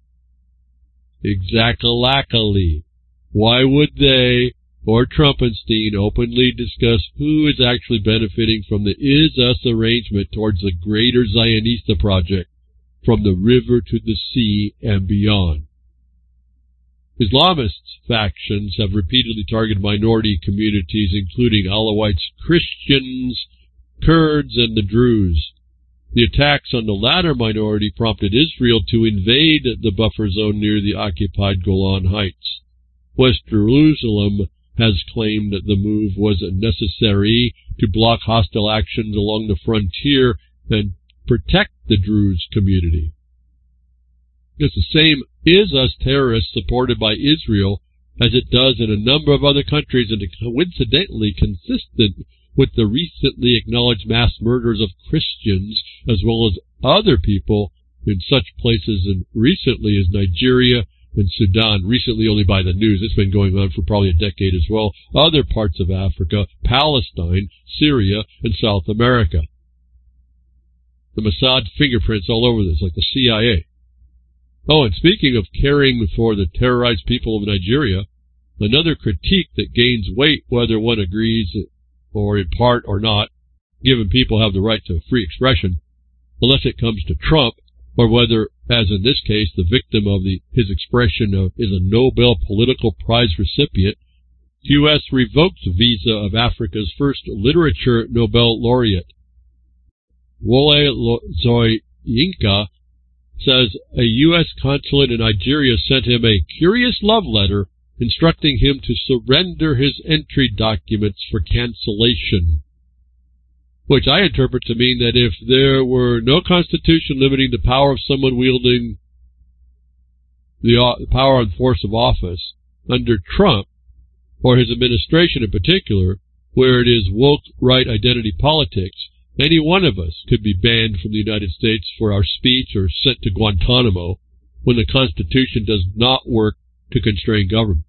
Exactly. Why would they or Trumpenstein openly discuss who is actually benefiting from the Is-Us arrangement towards the greater Zionista project from the river to the sea and beyond? Islamist factions have repeatedly targeted minority communities, including Alawites, Christians, Kurds, and the Druze. The attacks on the latter minority prompted Israel to invade the buffer zone near the occupied Golan Heights. West Jerusalem has claimed that the move was necessary to block hostile actions along the frontier and protect the Druze community. It's the same Is-Us terrorists supported by Israel as it does in a number of other countries, and coincidentally consistent with the recently acknowledged mass murders of Christians as well as other people in such places and recently as Nigeria and Sudan, recently only by the news. It's been going on for probably a decade as well. Other parts of Africa, Palestine, Syria, and South America. The Mossad fingerprints all over this, like the CIA. Oh, and speaking of caring for the terrorized people of Nigeria, another critique that gains weight whether one agrees or in part or not, given people have the right to free expression, unless it comes to Trump, or whether, as in this case, the victim of his expression is a Nobel Political Prize recipient, U.S. revokes visa of Africa's first literature Nobel laureate. Wole Soyinka says a U.S. consulate in Nigeria sent him a curious love letter instructing him to surrender his entry documents for cancellation, which I interpret to mean that if there were no constitution limiting the power of someone wielding the power and force of office under Trump, or his administration in particular, where it is woke right identity politics, any one of us could be banned from the United States for our speech or sent to Guantanamo when the Constitution does not work to constrain government.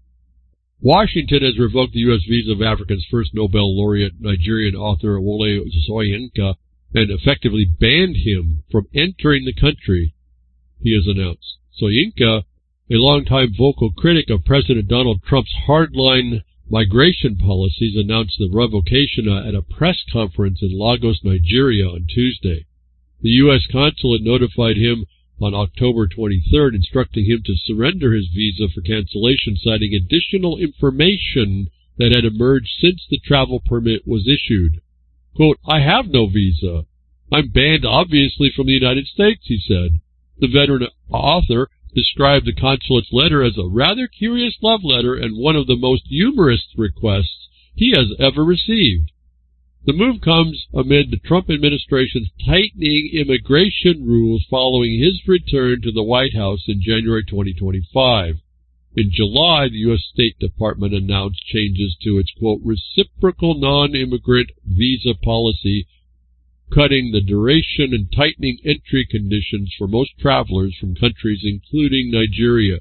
Washington has revoked the U.S. visa of Africa's first Nobel laureate, Nigerian author Wole Soyinka, and effectively banned him from entering the country, he has announced. Soyinka, a longtime vocal critic of President Donald Trump's hardline migration policies, announced the revocation at a press conference in Lagos, Nigeria on Tuesday. The U.S. consulate notified him on October 23rd, instructing him to surrender his visa for cancellation, citing additional information that had emerged since the travel permit was issued. Quote, "I have no visa. I'm banned, obviously, from the United States," he said. The veteran author described the consulate's letter as a rather curious love letter and one of the most humorous requests he has ever received. The move comes amid the Trump administration's tightening immigration rules following his return to the White House in January 2025. In July, the U.S. State Department announced changes to its, quote, reciprocal non-immigrant visa policy, cutting the duration and tightening entry conditions for most travelers from countries including Nigeria.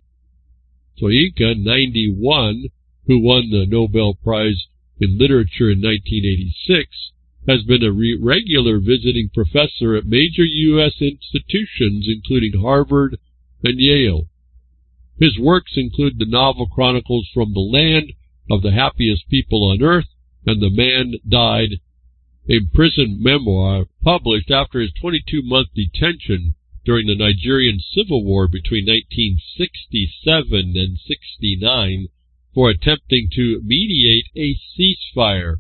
Soyinka, 91, who won the Nobel Prize in Literature in 1986, has been a regular visiting professor at major U.S. institutions including Harvard and Yale. His works include the novel chronicles From the Land of the Happiest People on Earth and The Man Died, a prison memoir published after his 22-month detention during the Nigerian Civil War between 1967 and 69 for attempting to mediate a ceasefire.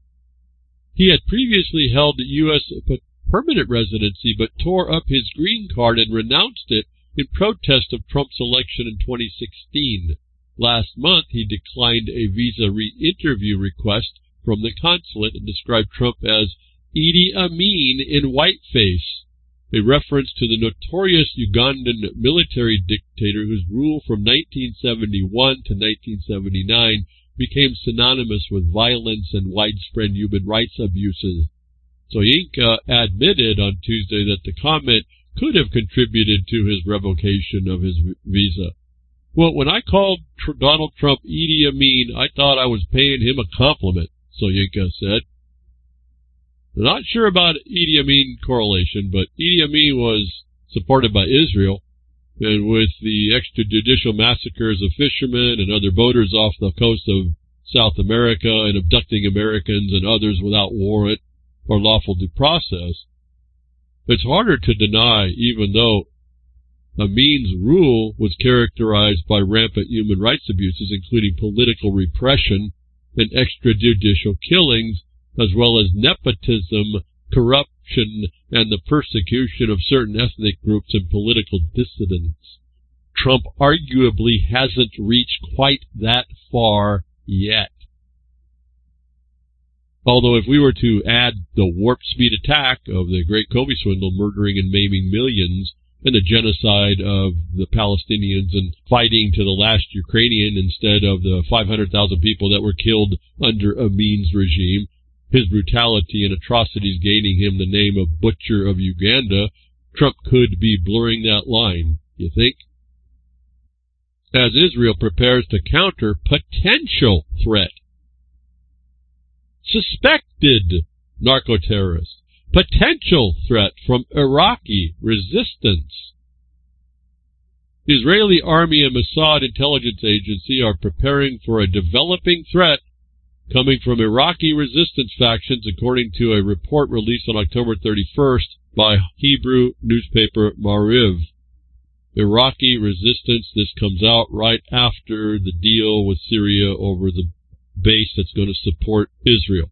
He had previously held U.S. permanent residency but tore up his green card and renounced it in protest of Trump's election in 2016. Last month, he declined a visa re-interview request from the consulate and described Trump as Idi Amin in whiteface, a reference to the notorious Ugandan military dictator whose rule from 1971 to 1979 became synonymous with violence and widespread human rights abuses. Soyinka admitted on Tuesday that the comment could have contributed to his revocation of his visa. Well, when I called Donald Trump Idi Amin, I thought I was paying him a compliment, Soyinka said. I'm not sure about Idi Amin correlation, but Idi Amin was supported by Israel, and with the extrajudicial massacres of fishermen and other boaters off the coast of South America and abducting Americans and others without warrant or lawful due process, it's harder to deny, even though Amin's rule was characterized by rampant human rights abuses, including political repression and extrajudicial killings, as well as nepotism, corruption, and the persecution of certain ethnic groups and political dissidents. Trump arguably hasn't reached quite that far yet. Although if we were to add the warp speed attack of the Great Kobe swindle, murdering and maiming millions, and the genocide of the Palestinians and fighting to the last Ukrainian instead of the 500,000 people that were killed under Amin's regime, his brutality and atrocities gaining him the name of Butcher of Uganda, Trump could be blurring that line, you think? As Israel prepares to counter potential threat. Suspected narco-terrorists. Potential threat from Iraqi resistance. The Israeli Army and Mossad intelligence agency are preparing for a developing threat coming from Iraqi resistance factions, according to a report released on October 31st by Hebrew newspaper Maariv. Iraqi resistance, this comes out right after the deal with Syria over the base that's going to support Israel.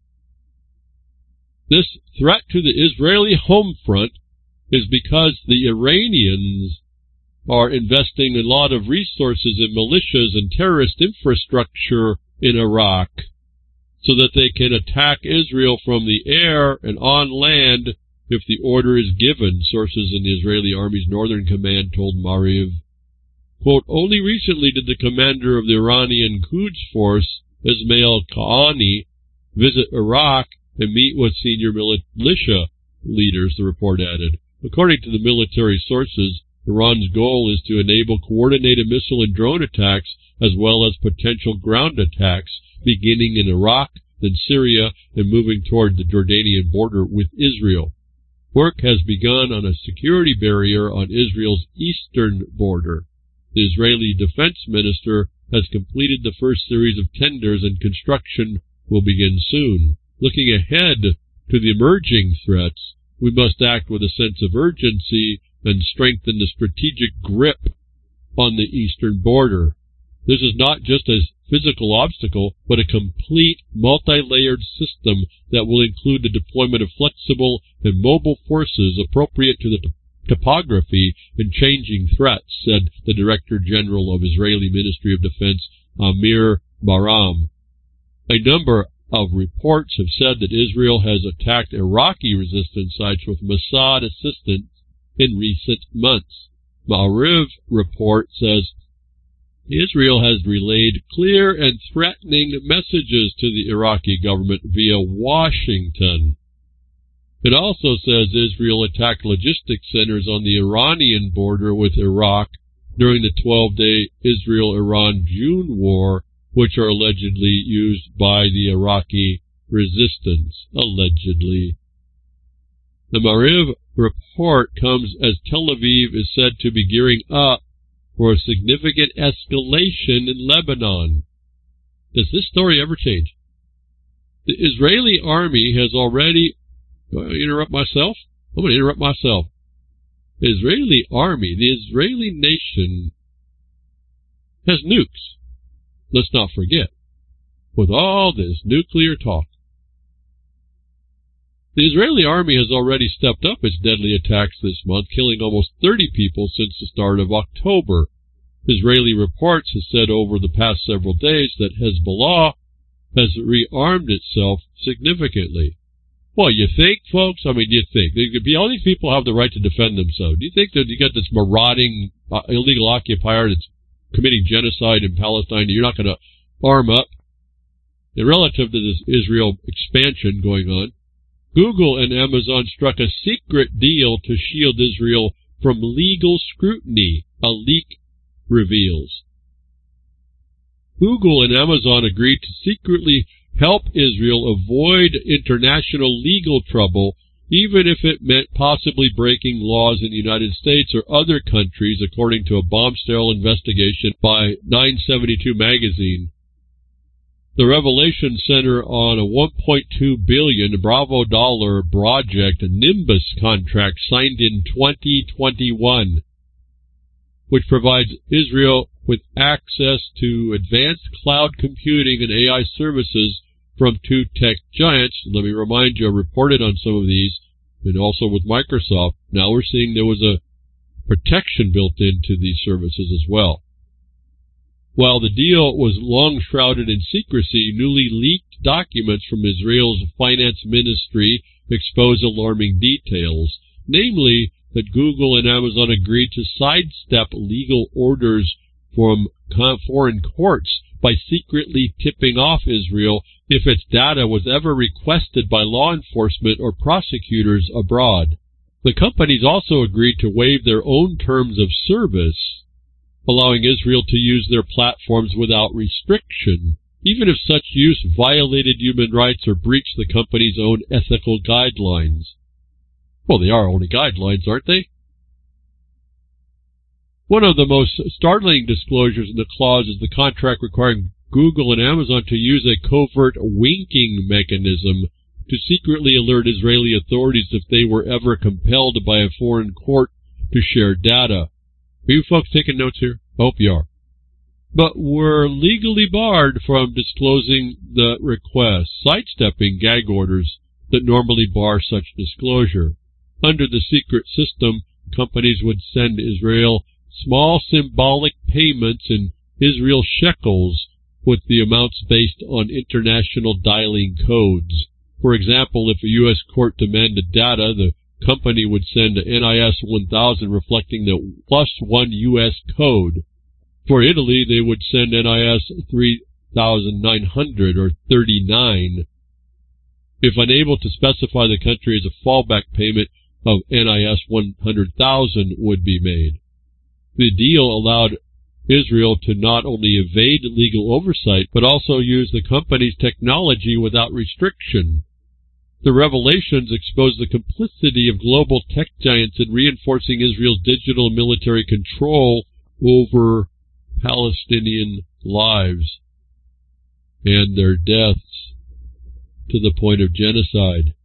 This threat to the Israeli home front is because the Iranians are investing a lot of resources in militias and terrorist infrastructure in Iraq so that they can attack Israel from the air and on land if the order is given, sources in the Israeli Army's Northern Command told Maariv. Quote, only recently did the commander of the Iranian Quds Force, Ismail Qaani, visit Iraq and meet with senior militia leaders, the report added. According to the military sources, Iran's goal is to enable coordinated missile and drone attacks as well as potential ground attacks, beginning in Iraq, then Syria, and moving toward the Jordanian border with Israel. Work has begun on a security barrier on Israel's eastern border. The Israeli defense minister has completed the first series of tenders and construction will begin soon. Looking ahead to the emerging threats, we must act with a sense of urgency and strengthen the strategic grip on the eastern border. This is not just a physical obstacle, but a complete multi-layered system that will include the deployment of flexible and mobile forces appropriate to the topography and changing threats, said the Director General of Israeli Ministry of Defense, Amir Baram. A number of reports have said that Israel has attacked Iraqi resistance sites with Mossad assistance in recent months. Maariv report says Israel has relayed clear and threatening messages to the Iraqi government via Washington. It also says Israel attacked logistics centers on the Iranian border with Iraq during the 12-day Israel-Iran June war, which are allegedly used by the Iraqi resistance, allegedly. The Maariv report comes as Tel Aviv is said to be gearing up for a significant escalation in Lebanon. Does this story ever change? The Israeli army has already... Do I interrupt myself? I'm going to interrupt myself. The Israeli army, the Israeli nation, has nukes. Let's not forget. With all this nuclear talk, the Israeli army has already stepped up its deadly attacks this month, killing almost 30 people since the start of October. Israeli reports have said over the past several days that Hezbollah has rearmed itself significantly. Well, you think, folks? I mean, do you think? All these people have the right to defend themselves. Do you think that you got this marauding illegal occupier that's committing genocide in Palestine, you're not going to arm up? And relative to this Israel expansion going on, Google and Amazon struck a secret deal to shield Israel from legal scrutiny, a leak reveals. Google and Amazon agreed to secretly help Israel avoid international legal trouble, even if it meant possibly breaking laws in the United States or other countries, according to a bombshell investigation by 972 magazine. The revelations center on a $1.2 billion Bravo dollar project, a Nimbus contract signed in 2021, which provides Israel with access to advanced cloud computing and AI services from two tech giants. Let me remind you, I reported on some of these, and also with Microsoft. Now we're seeing there was a protection built into these services as well. While the deal was long shrouded in secrecy, newly leaked documents from Israel's finance ministry expose alarming details, namely that Google and Amazon agreed to sidestep legal orders from foreign courts by secretly tipping off Israel if its data was ever requested by law enforcement or prosecutors abroad. The companies also agreed to waive their own terms of service, allowing Israel to use their platforms without restriction, even if such use violated human rights or breached the company's own ethical guidelines. Well, they are only guidelines, aren't they? One of the most startling disclosures in the clause is the contract requiring Google and Amazon to use a covert winking mechanism to secretly alert Israeli authorities if they were ever compelled by a foreign court to share data. Are you folks taking notes here? I hope you are. But were legally barred from disclosing the request, sidestepping gag orders that normally bar such disclosure. Under the secret system, companies would send Israel small symbolic payments in Israel shekels, with the amounts based on international dialing codes. For example, if a U.S. court demanded data, the company would send a NIS 1000 reflecting the +1 U.S. code. For Italy, they would send NIS 3900 or 39. If unable to specify the country as a fallback payment of NIS 100,000 would be made. The deal allowed Israel to not only evade legal oversight, but also use the company's technology without restriction. The revelations expose the complicity of global tech giants in reinforcing Israel's digital and military control over Palestinian lives and their deaths to the point of genocide.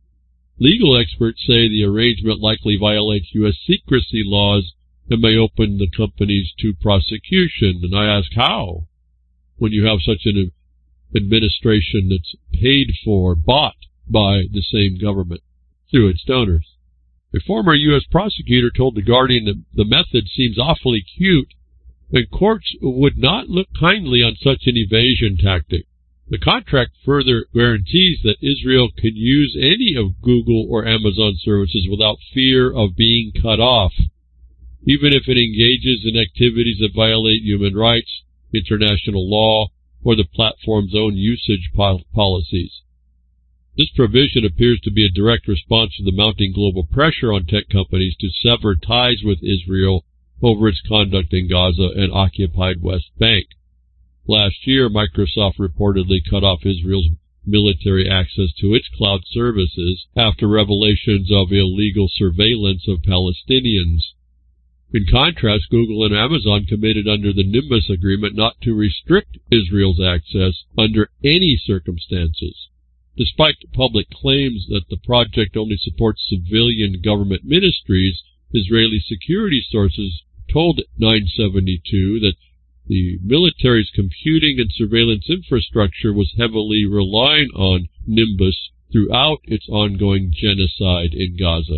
Legal experts say the arrangement likely violates U.S. secrecy laws and may open the companies to prosecution. And I ask how, when you have such an administration that's paid for, bought by the same government through its donors. A former U.S. prosecutor told The Guardian that the method seems awfully cute, and courts would not look kindly on such an evasion tactic. The contract further guarantees that Israel can use any of Google or Amazon services without fear of being cut off, even if it engages in activities that violate human rights, international law, or the platform's own usage policies. This provision appears to be a direct response to the mounting global pressure on tech companies to sever ties with Israel over its conduct in Gaza and occupied West Bank. Last year, Microsoft reportedly cut off Israel's military access to its cloud services after revelations of illegal surveillance of Palestinians. In contrast, Google and Amazon committed under the Nimbus agreement not to restrict Israel's access under any circumstances. Despite public claims that the project only supports civilian government ministries, Israeli security sources told 972 that the military's computing and surveillance infrastructure was heavily relying on Nimbus throughout its ongoing genocide in Gaza.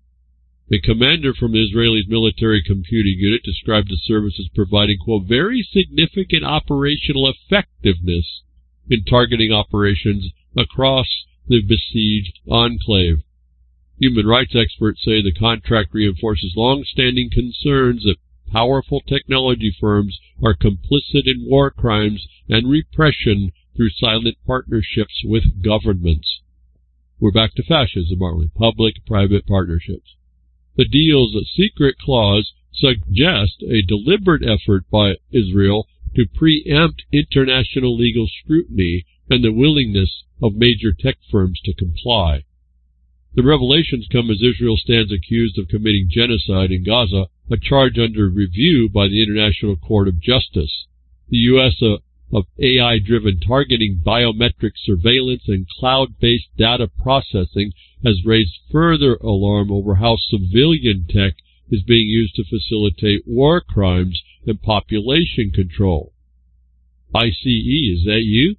A commander from Israel's military computing unit described the service as providing, quote, very significant operational effectiveness in targeting operations across the besieged enclave. Human rights experts say the contract reinforces long-standing concerns that powerful technology firms are complicit in war crimes and repression through silent partnerships with governments. We're back to fascism, aren't we? Public-private partnerships. The deal's secret clause suggests a deliberate effort by Israel to preempt international legal scrutiny and the willingness of major tech firms to comply. The revelations come as Israel stands accused of committing genocide in Gaza, a charge under review by the International Court of Justice. The U.S. of AI-driven targeting, biometric surveillance, and cloud-based data processing has raised further alarm over how civilian tech is being used to facilitate war crimes and population control. ICE, is that you?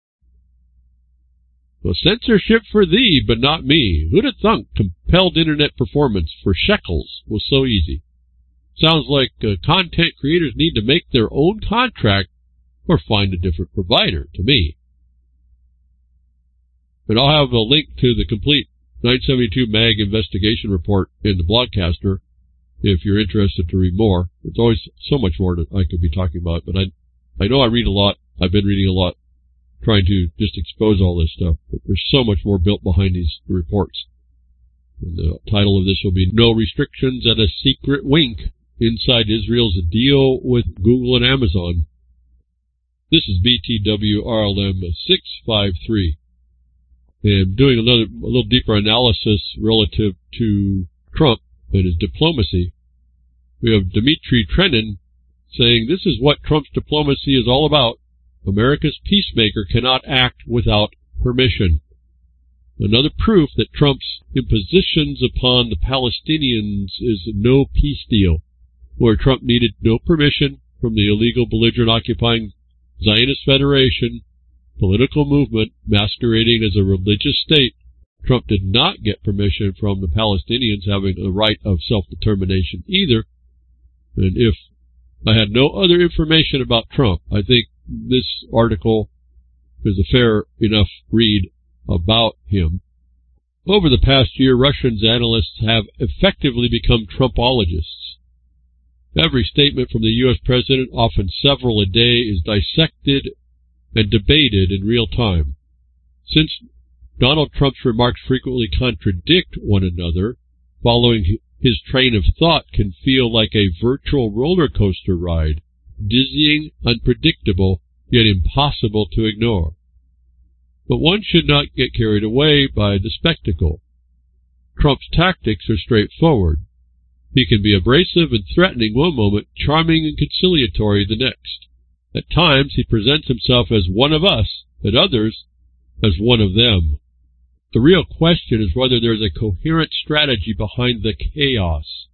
Well, censorship for thee, but not me. Who'd have thunk compelled internet performance for shekels was so easy? Sounds like content creators need to make their own contract or find a different provider to me. And I'll have a link to the complete 972 MAG investigation report in the Blogcaster if you're interested to read more. There's always so much more that I could be talking about, but I know I read a lot. I've been reading a lot, trying to just expose all this stuff. But there's so much more built behind these reports. And the title of this will be No Restrictions and a Secret Wink Inside Israel's Deal with Google and Amazon. This is BTWRLM 653. And doing a little deeper analysis relative to Trump and his diplomacy. We have Dmitry Trenin saying this is what Trump's diplomacy is all about. America's peacemaker cannot act without permission. Another proof that Trump's impositions upon the Palestinians is no peace deal, where Trump needed no permission from the illegal belligerent occupying Zionist Federation political movement masquerading as a religious state. Trump did not get permission from the Palestinians having a right of self-determination either. And if I had no other information about Trump, I think this article is a fair enough read about him. Over the past year, Russian analysts have effectively become Trumpologists. Every statement from the U.S. president, often several a day, is dissected and debated in real time. Since Donald Trump's remarks frequently contradict one another, following his train of thought can feel like a virtual roller coaster ride, dizzying, unpredictable, yet impossible to ignore. But one should not get carried away by the spectacle. Trump's tactics are straightforward. He can be abrasive and threatening one moment, charming and conciliatory the next. At times he presents himself as one of us, at others as one of them. The real question is whether there is a coherent strategy behind the chaos.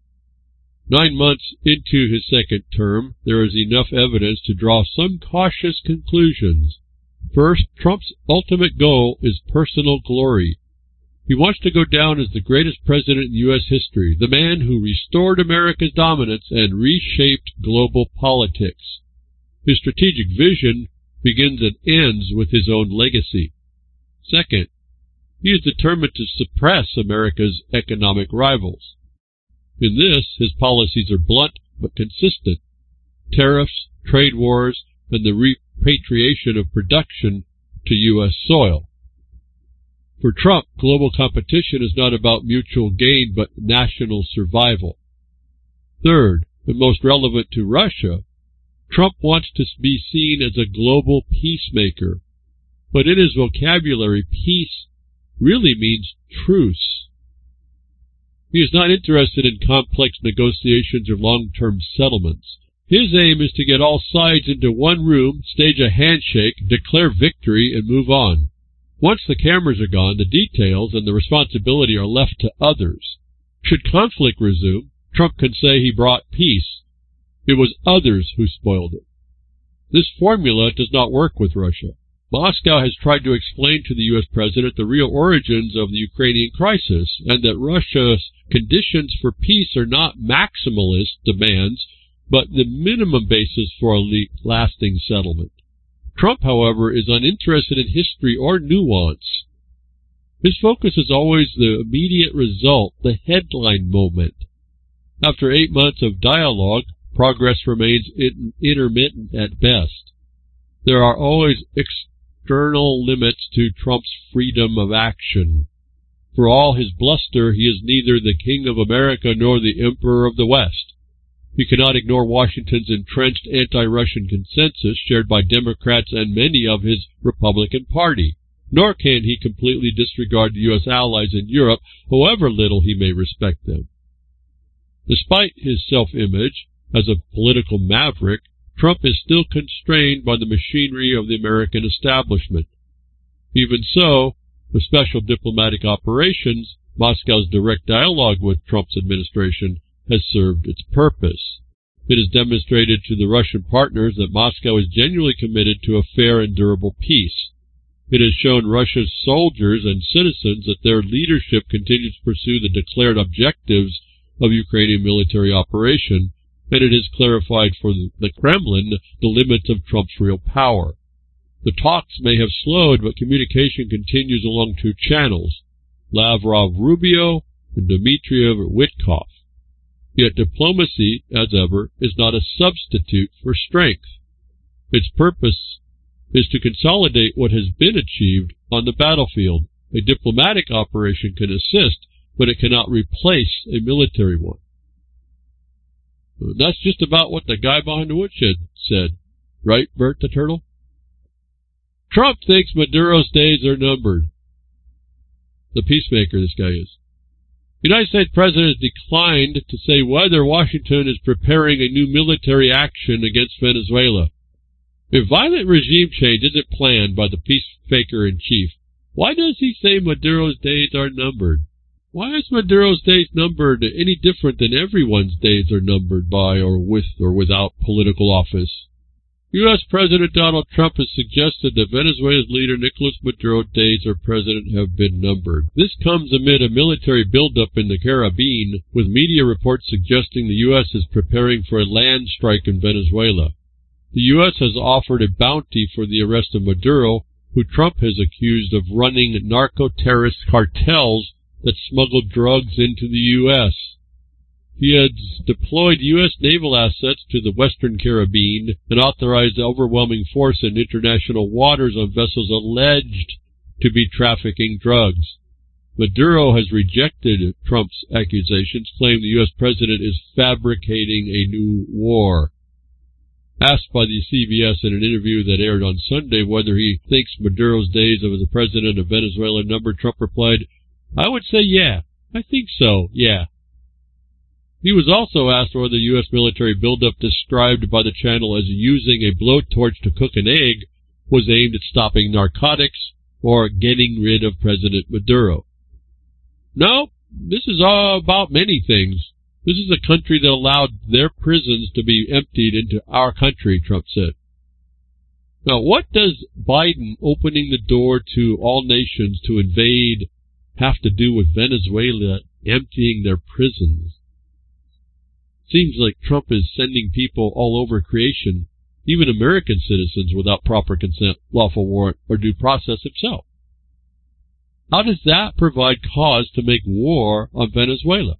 9 months into his second term, there is enough evidence to draw some cautious conclusions. First, Trump's ultimate goal is personal glory. He wants to go down as the greatest president in U.S. history, the man who restored America's dominance and reshaped global politics. His strategic vision begins and ends with his own legacy. Second, he is determined to suppress America's economic rivals. In this, his policies are blunt but consistent. Tariffs, trade wars, and the repatriation of production to U.S. soil. For Trump, global competition is not about mutual gain but national survival. Third, and most relevant to Russia, Trump wants to be seen as a global peacemaker, but in his vocabulary, peace really means truce. He is not interested in complex negotiations or long-term settlements. His aim is to get all sides into one room, stage a handshake, declare victory, and move on. Once the cameras are gone, the details and the responsibility are left to others. Should conflict resume, Trump can say he brought peace. It was others who spoiled it. This formula does not work with Russia. Moscow has tried to explain to the U.S. president the real origins of the Ukrainian crisis and that Russia's conditions for peace are not maximalist demands, but the minimum basis for a lasting settlement. Trump, however, is uninterested in history or nuance. His focus is always the immediate result, the headline moment. After 8 months of dialogue, progress remains intermittent at best. There are always external limits to Trump's freedom of action. For all his bluster, he is neither the King of America nor the Emperor of the West. He cannot ignore Washington's entrenched anti-Russian consensus shared by Democrats and many of his Republican Party. Nor can he completely disregard the U.S. allies in Europe, however little he may respect them. Despite his self-image as a political maverick, Trump is still constrained by the machinery of the American establishment. Even so, with special diplomatic operations, Moscow's direct dialogue with Trump's administration has served its purpose. It has demonstrated to the Russian partners that Moscow is genuinely committed to a fair and durable peace. It has shown Russia's soldiers and citizens that their leadership continues to pursue the declared objectives of Ukrainian military operation, and it has clarified for the Kremlin the limits of Trump's real power. The talks may have slowed, but communication continues along two channels, Lavrov-Rubio and Dmitriev-Witkoff. Yet diplomacy, as ever, is not a substitute for strength. Its purpose is to consolidate what has been achieved on the battlefield. A diplomatic operation can assist, but it cannot replace a military one. That's just about what the guy behind the woodshed said. Right, Bert the Turtle? Trump thinks Maduro's days are numbered. The peacemaker this guy is. The United States President has declined to say whether Washington is preparing a new military action against Venezuela. If violent regime change isn't planned by the peacemaker-in-chief, why does he say Maduro's days are numbered? Why is Maduro's days numbered any different than everyone's days are numbered by or with or without political office? U.S. President Donald Trump has suggested that Venezuela's leader Nicolas Maduro's days as president have been numbered. This comes amid a military buildup in the Caribbean, with media reports suggesting the U.S. is preparing for a land strike in Venezuela. The U.S. has offered a bounty for the arrest of Maduro, who Trump has accused of running narco-terrorist cartels that smuggled drugs into the U.S. He has deployed U.S. naval assets to the Western Caribbean and authorized overwhelming force in international waters on vessels alleged to be trafficking drugs. Maduro has rejected Trump's accusations, claiming the U.S. president is fabricating a new war. Asked by the CBS in an interview that aired on Sunday whether he thinks Maduro's days as the president of Venezuela numbered, Trump replied, "I would say yeah. I think so, yeah." He was also asked whether the U.S. military buildup described by the channel as using a blowtorch to cook an egg was aimed at stopping narcotics or getting rid of President Maduro. No, this is all about many things. This is a country that allowed their prisons to be emptied into our country, Trump said. Now, what does Biden opening the door to all nations to invade have to do with Venezuela emptying their prisons? Seems like Trump is sending people all over creation, even American citizens, without proper consent, lawful warrant, or due process himself. How does that provide cause to make war on Venezuela?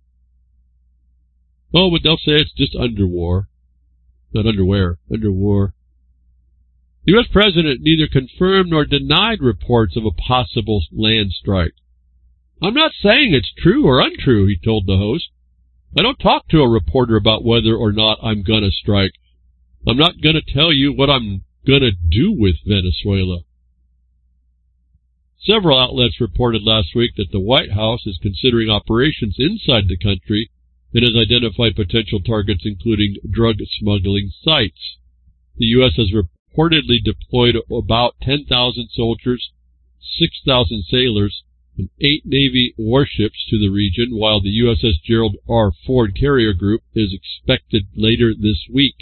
Oh, but they'll say it's just underwar. Not underwear, underwar. The U.S. president neither confirmed nor denied reports of a possible land strike. "I'm not saying it's true or untrue," he told the host. "I don't talk to a reporter about whether or not I'm going to strike. I'm not going to tell you what I'm going to do with Venezuela." Several outlets reported last week that the White House is considering operations inside the country and has identified potential targets including drug smuggling sites. The U.S. has reportedly deployed about 10,000 soldiers, 6,000 sailors, and 8 Navy warships to the region, while the USS Gerald R. Ford carrier group is expected later this week.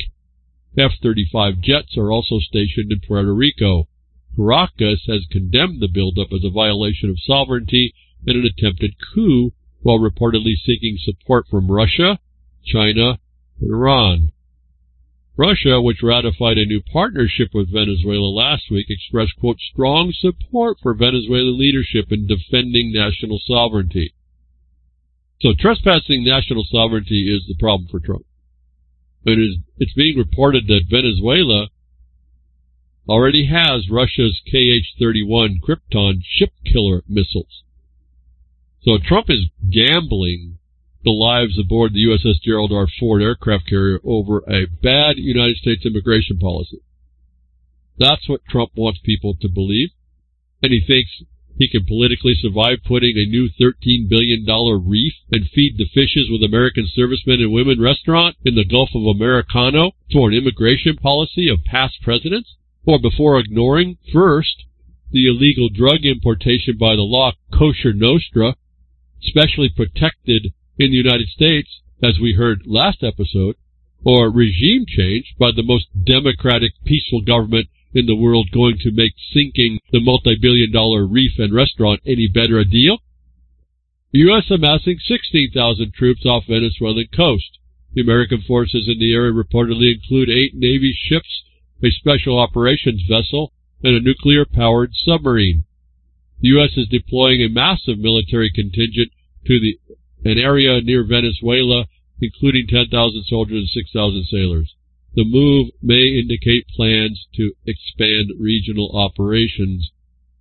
F-35 jets are also stationed in Puerto Rico. Caracas has condemned the buildup as a violation of sovereignty and an attempted coup, while reportedly seeking support from Russia, China, and Iran. Russia, which ratified a new partnership with Venezuela last week, expressed, quote, strong support for Venezuelan leadership in defending national sovereignty. So trespassing national sovereignty is the problem for Trump. It's being reported that Venezuela already has Russia's Kh-31 Krypton ship killer missiles. So Trump is gambling the lives aboard the USS Gerald R. Ford aircraft carrier over a bad United States immigration policy. That's what Trump wants people to believe. And he thinks he can politically survive putting a new $13 billion reef and feed the fishes with American servicemen and women restaurant in the Gulf of Americano for an immigration policy of past presidents? Or before ignoring, first, the illegal drug importation by the law Kosher Nostra, specially protected in the United States, as we heard last episode, or regime change by the most democratic, peaceful government in the world going to make sinking the multi-billion-dollar reef and restaurant any better a deal? The U.S. amassing 16,000 troops off Venezuelan coast. The American forces in the area reportedly include 8 Navy ships, a special operations vessel, and a nuclear-powered submarine. The U.S. is deploying a massive military contingent to an area near Venezuela, including 10,000 soldiers and 6,000 sailors. The move may indicate plans to expand regional operations.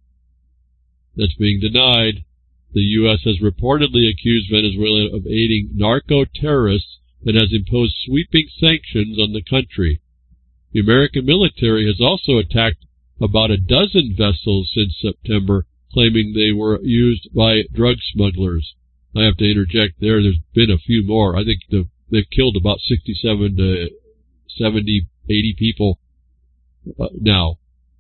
That's being denied. The U.S. has reportedly accused Venezuela of aiding narco-terrorists and has imposed sweeping sanctions on the country. The American military has also attacked about a dozen vessels since September, claiming they were used by drug smugglers. I have to interject there. There's been a few more. I think they've killed about 67 to 70, 80 people now.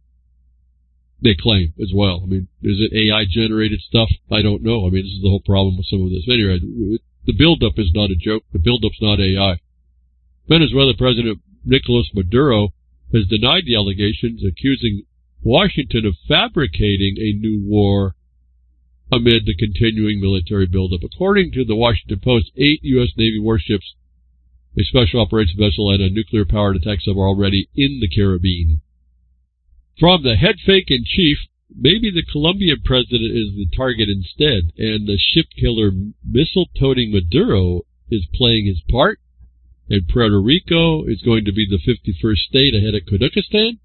They claim as well. I mean, is it AI-generated stuff? I don't know. I mean, this is the whole problem with some of this. Anyway, the buildup is not a joke. The buildup's not AI. Venezuela President Nicolas Maduro has denied the allegations, accusing Washington of fabricating a new war amid the continuing military buildup. According to the Washington Post, 8 U.S. Navy warships, a special operations vessel, and a nuclear-powered attack sub are already in the Caribbean. From the head fake in chief, maybe the Colombian president is the target instead, and the ship killer missile-toting Maduro is playing his part, and Puerto Rico is going to be the 51st state ahead of Kyrgyzstan.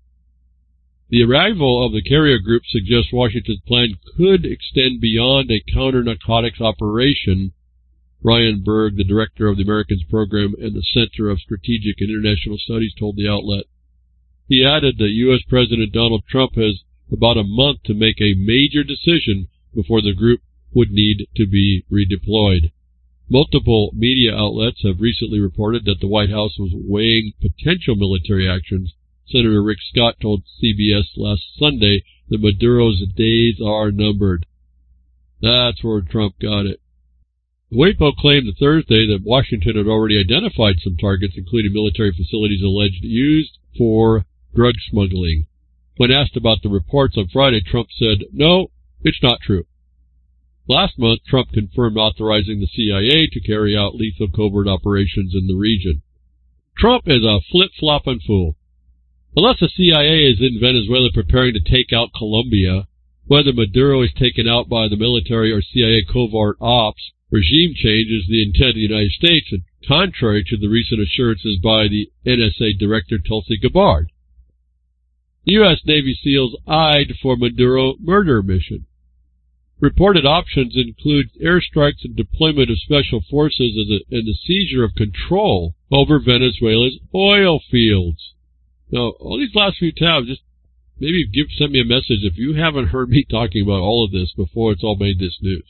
The arrival of the carrier group suggests Washington's plan could extend beyond a counter-narcotics operation. Brian Berg, the director of the Americans Program and the Center of Strategic and International Studies, told the outlet. He added that U.S. President Donald Trump has about a month to make a major decision before the group would need to be redeployed. Multiple media outlets have recently reported that the White House was weighing potential military actions. Senator Rick Scott told CBS last Sunday that Maduro's days are numbered. That's where Trump got it. WAPO claimed Thursday that Washington had already identified some targets, including military facilities alleged used for drug smuggling. When asked about the reports on Friday, Trump said, "No, it's not true." Last month, Trump confirmed authorizing the CIA to carry out lethal covert operations in the region. Trump is a flip-flopping fool. Unless the CIA is in Venezuela preparing to take out Colombia, whether Maduro is taken out by the military or CIA covert ops, regime change is the intent of the United States, and contrary to the recent assurances by the NSA Director Tulsi Gabbard. The U.S. Navy SEALs eyed for Maduro murder mission. Reported options include airstrikes and deployment of special forces and the seizure of control over Venezuela's oil fields. Now, all these last few tabs, just maybe send me a message if you haven't heard me talking about all of this before it's all made this news.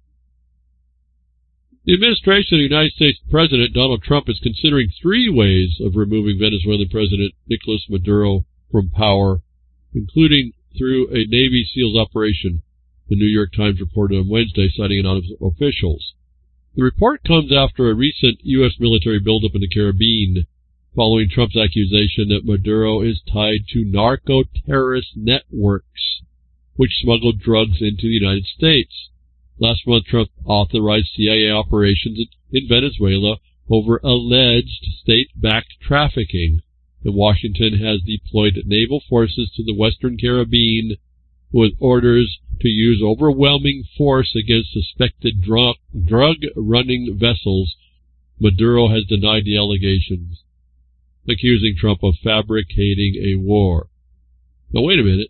The administration of the United States President Donald Trump is considering 3 ways of removing Venezuelan President Nicolas Maduro from power, including through a Navy SEALs operation, the New York Times reported on Wednesday, citing anonymous officials. The report comes after a recent U.S. military buildup in the Caribbean, following Trump's accusation that Maduro is tied to narco-terrorist networks, which smuggled drugs into the United States. Last month, Trump authorized CIA operations in Venezuela over alleged state-backed trafficking, and Washington has deployed naval forces to the Western Caribbean with orders to use overwhelming force against suspected drug-running vessels. Maduro has denied the allegations, accusing Trump of fabricating a war. Now, wait a minute.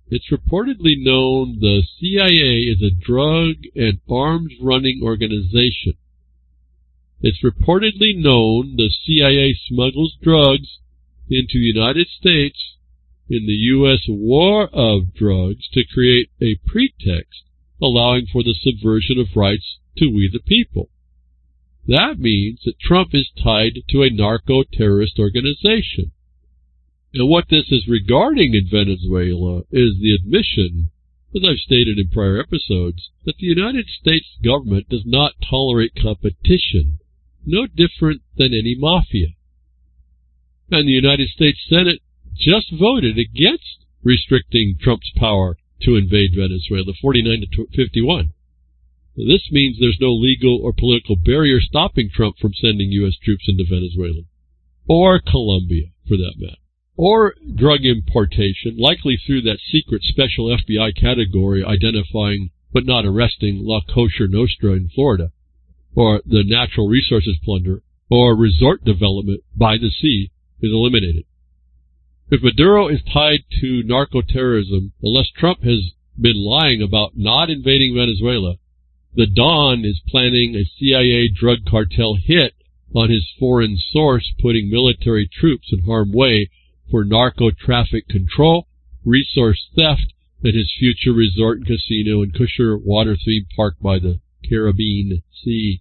It's reportedly known the CIA is a drug and arms running organization. It's reportedly known the CIA smuggles drugs into the United States in the U.S. war of drugs to create a pretext allowing for the subversion of rights to we the people. That means that Trump is tied to a narco-terrorist organization. And what this is regarding in Venezuela is the admission, as I've stated in prior episodes, that the United States government does not tolerate competition, no different than any mafia. And the United States Senate just voted against restricting Trump's power to invade Venezuela, 49-51. This means there's no legal or political barrier stopping Trump from sending U.S. troops into Venezuela, or Colombia, for that matter, or drug importation, likely through that secret special FBI category identifying but not arresting La Kosher Nostra in Florida, or the natural resources plunder, or resort development by the sea is eliminated. If Maduro is tied to narco-terrorism, unless Trump has been lying about not invading Venezuela, the Don is planning a CIA drug cartel hit on his foreign source, putting military troops in harm's way for narco-traffic control, resource theft, and his future resort and casino in Kusher Water Theme Park by the Caribbean Sea.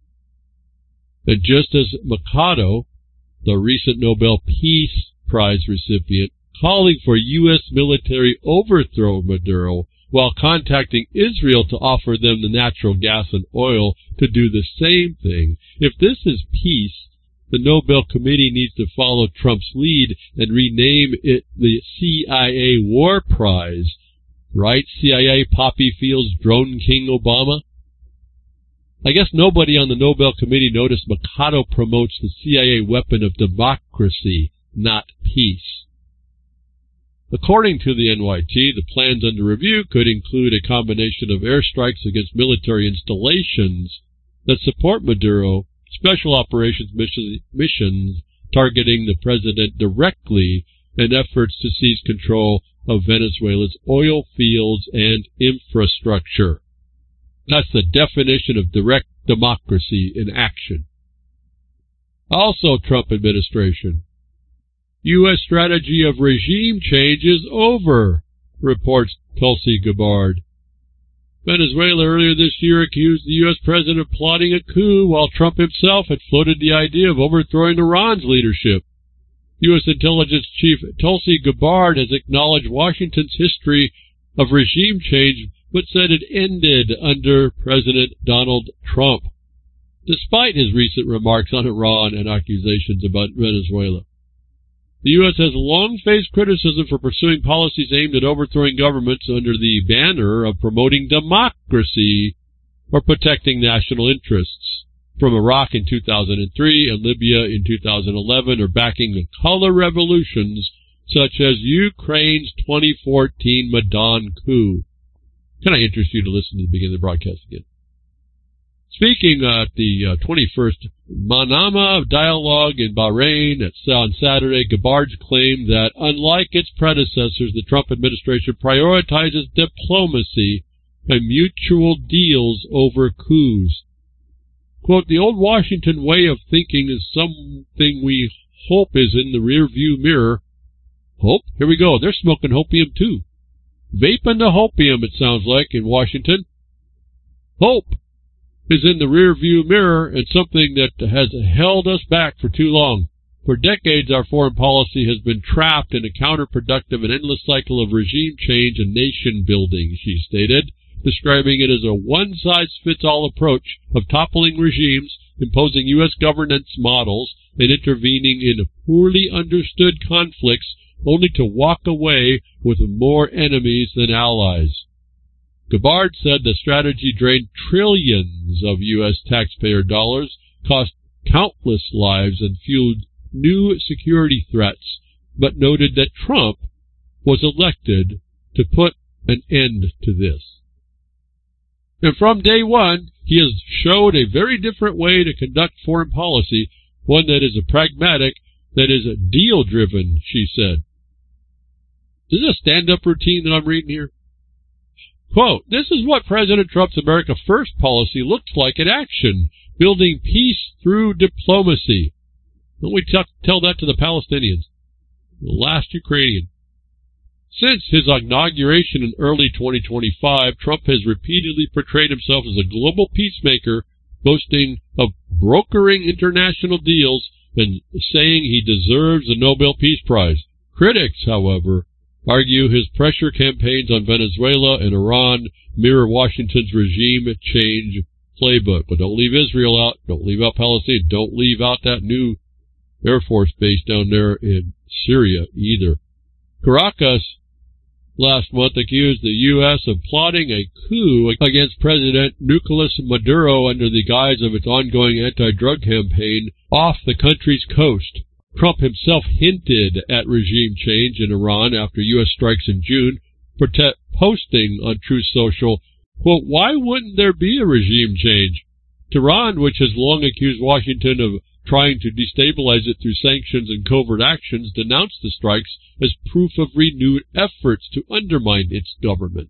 And just as Mikado, the recent Nobel Peace Prize recipient, calling for U.S. military overthrow of Maduro, while contacting Israel to offer them the natural gas and oil to do the same thing. If this is peace, the Nobel Committee needs to follow Trump's lead and rename it the CIA War Prize. Right, CIA Poppy Fields Drone King Obama? I guess nobody on the Nobel Committee noticed Mikado promotes the CIA weapon of democracy, not peace. According to the NYT, the plans under review could include a combination of airstrikes against military installations that support Maduro, special operations missions targeting the president directly, and efforts to seize control of Venezuela's oil fields and infrastructure. That's the definition of direct democracy in action. Also, Trump administration. U.S. strategy of regime change is over, reports Tulsi Gabbard. Venezuela earlier this year accused the U.S. president of plotting a coup, while Trump himself had floated the idea of overthrowing Iran's leadership. U.S. intelligence chief Tulsi Gabbard has acknowledged Washington's history of regime change, but said it ended under President Donald Trump, despite his recent remarks on Iran and accusations about Venezuela. The U.S. has long faced criticism for pursuing policies aimed at overthrowing governments under the banner of promoting democracy or protecting national interests, from Iraq in 2003 and Libya in 2011, or backing the color revolutions such as Ukraine's 2014 Maidan coup. Can I interest you to listen to the beginning of the broadcast again? Speaking at the 21st Manama Dialogue in Bahrain on Saturday, Gabbard claimed that, unlike its predecessors, the Trump administration prioritizes diplomacy and mutual deals over coups. Quote, the old Washington way of thinking is something we hope is in the rear-view mirror. Hope? Here we go. They're smoking hopium, too. Vaping the hopium, it sounds like, in Washington. Hope is in the rear-view mirror and something that has held us back for too long. For decades, our foreign policy has been trapped in a counterproductive and endless cycle of regime change and nation-building, she stated, describing it as a one-size-fits-all approach of toppling regimes, imposing U.S. governance models, and intervening in poorly understood conflicts only to walk away with more enemies than allies. Gabbard said the strategy drained trillions of U.S. taxpayer dollars, cost countless lives, and fueled new security threats, but noted that Trump was elected to put an end to this. And from day one, he has showed a very different way to conduct foreign policy, one that is a pragmatic, that is deal-driven, she said. Is this a stand-up routine that I'm reading here? Quote, this is what President Trump's America First policy looks like in action, building peace through diplomacy. Don't we tell that to the Palestinians? The last Ukrainian. Since his inauguration in early 2025, Trump has repeatedly portrayed himself as a global peacemaker, boasting of brokering international deals and saying he deserves the Nobel Peace Prize. Critics, however, argue his pressure campaigns on Venezuela and Iran mirror Washington's regime change playbook. But don't leave Israel out. Don't leave out Palestine. Don't leave out that new Air Force base down there in Syria either. Caracas last month accused the U.S. of plotting a coup against President Nicolas Maduro under the guise of its ongoing anti-drug campaign off the country's coast. Trump himself hinted at regime change in Iran after U.S. strikes in June, posting on Truth Social, quote, why wouldn't there be a regime change? Tehran, which has long accused Washington of trying to destabilize it through sanctions and covert actions, denounced the strikes as proof of renewed efforts to undermine its government.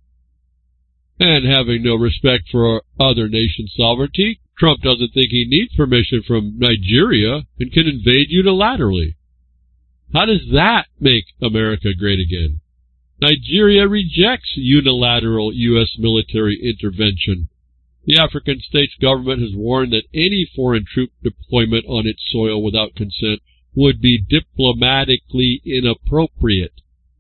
And having no respect for other nations' sovereignty, Trump doesn't think he needs permission from Nigeria and can invade unilaterally. How does that make America great again? Nigeria rejects unilateral U.S. military intervention. The African state's government has warned that any foreign troop deployment on its soil without consent would be diplomatically inappropriate.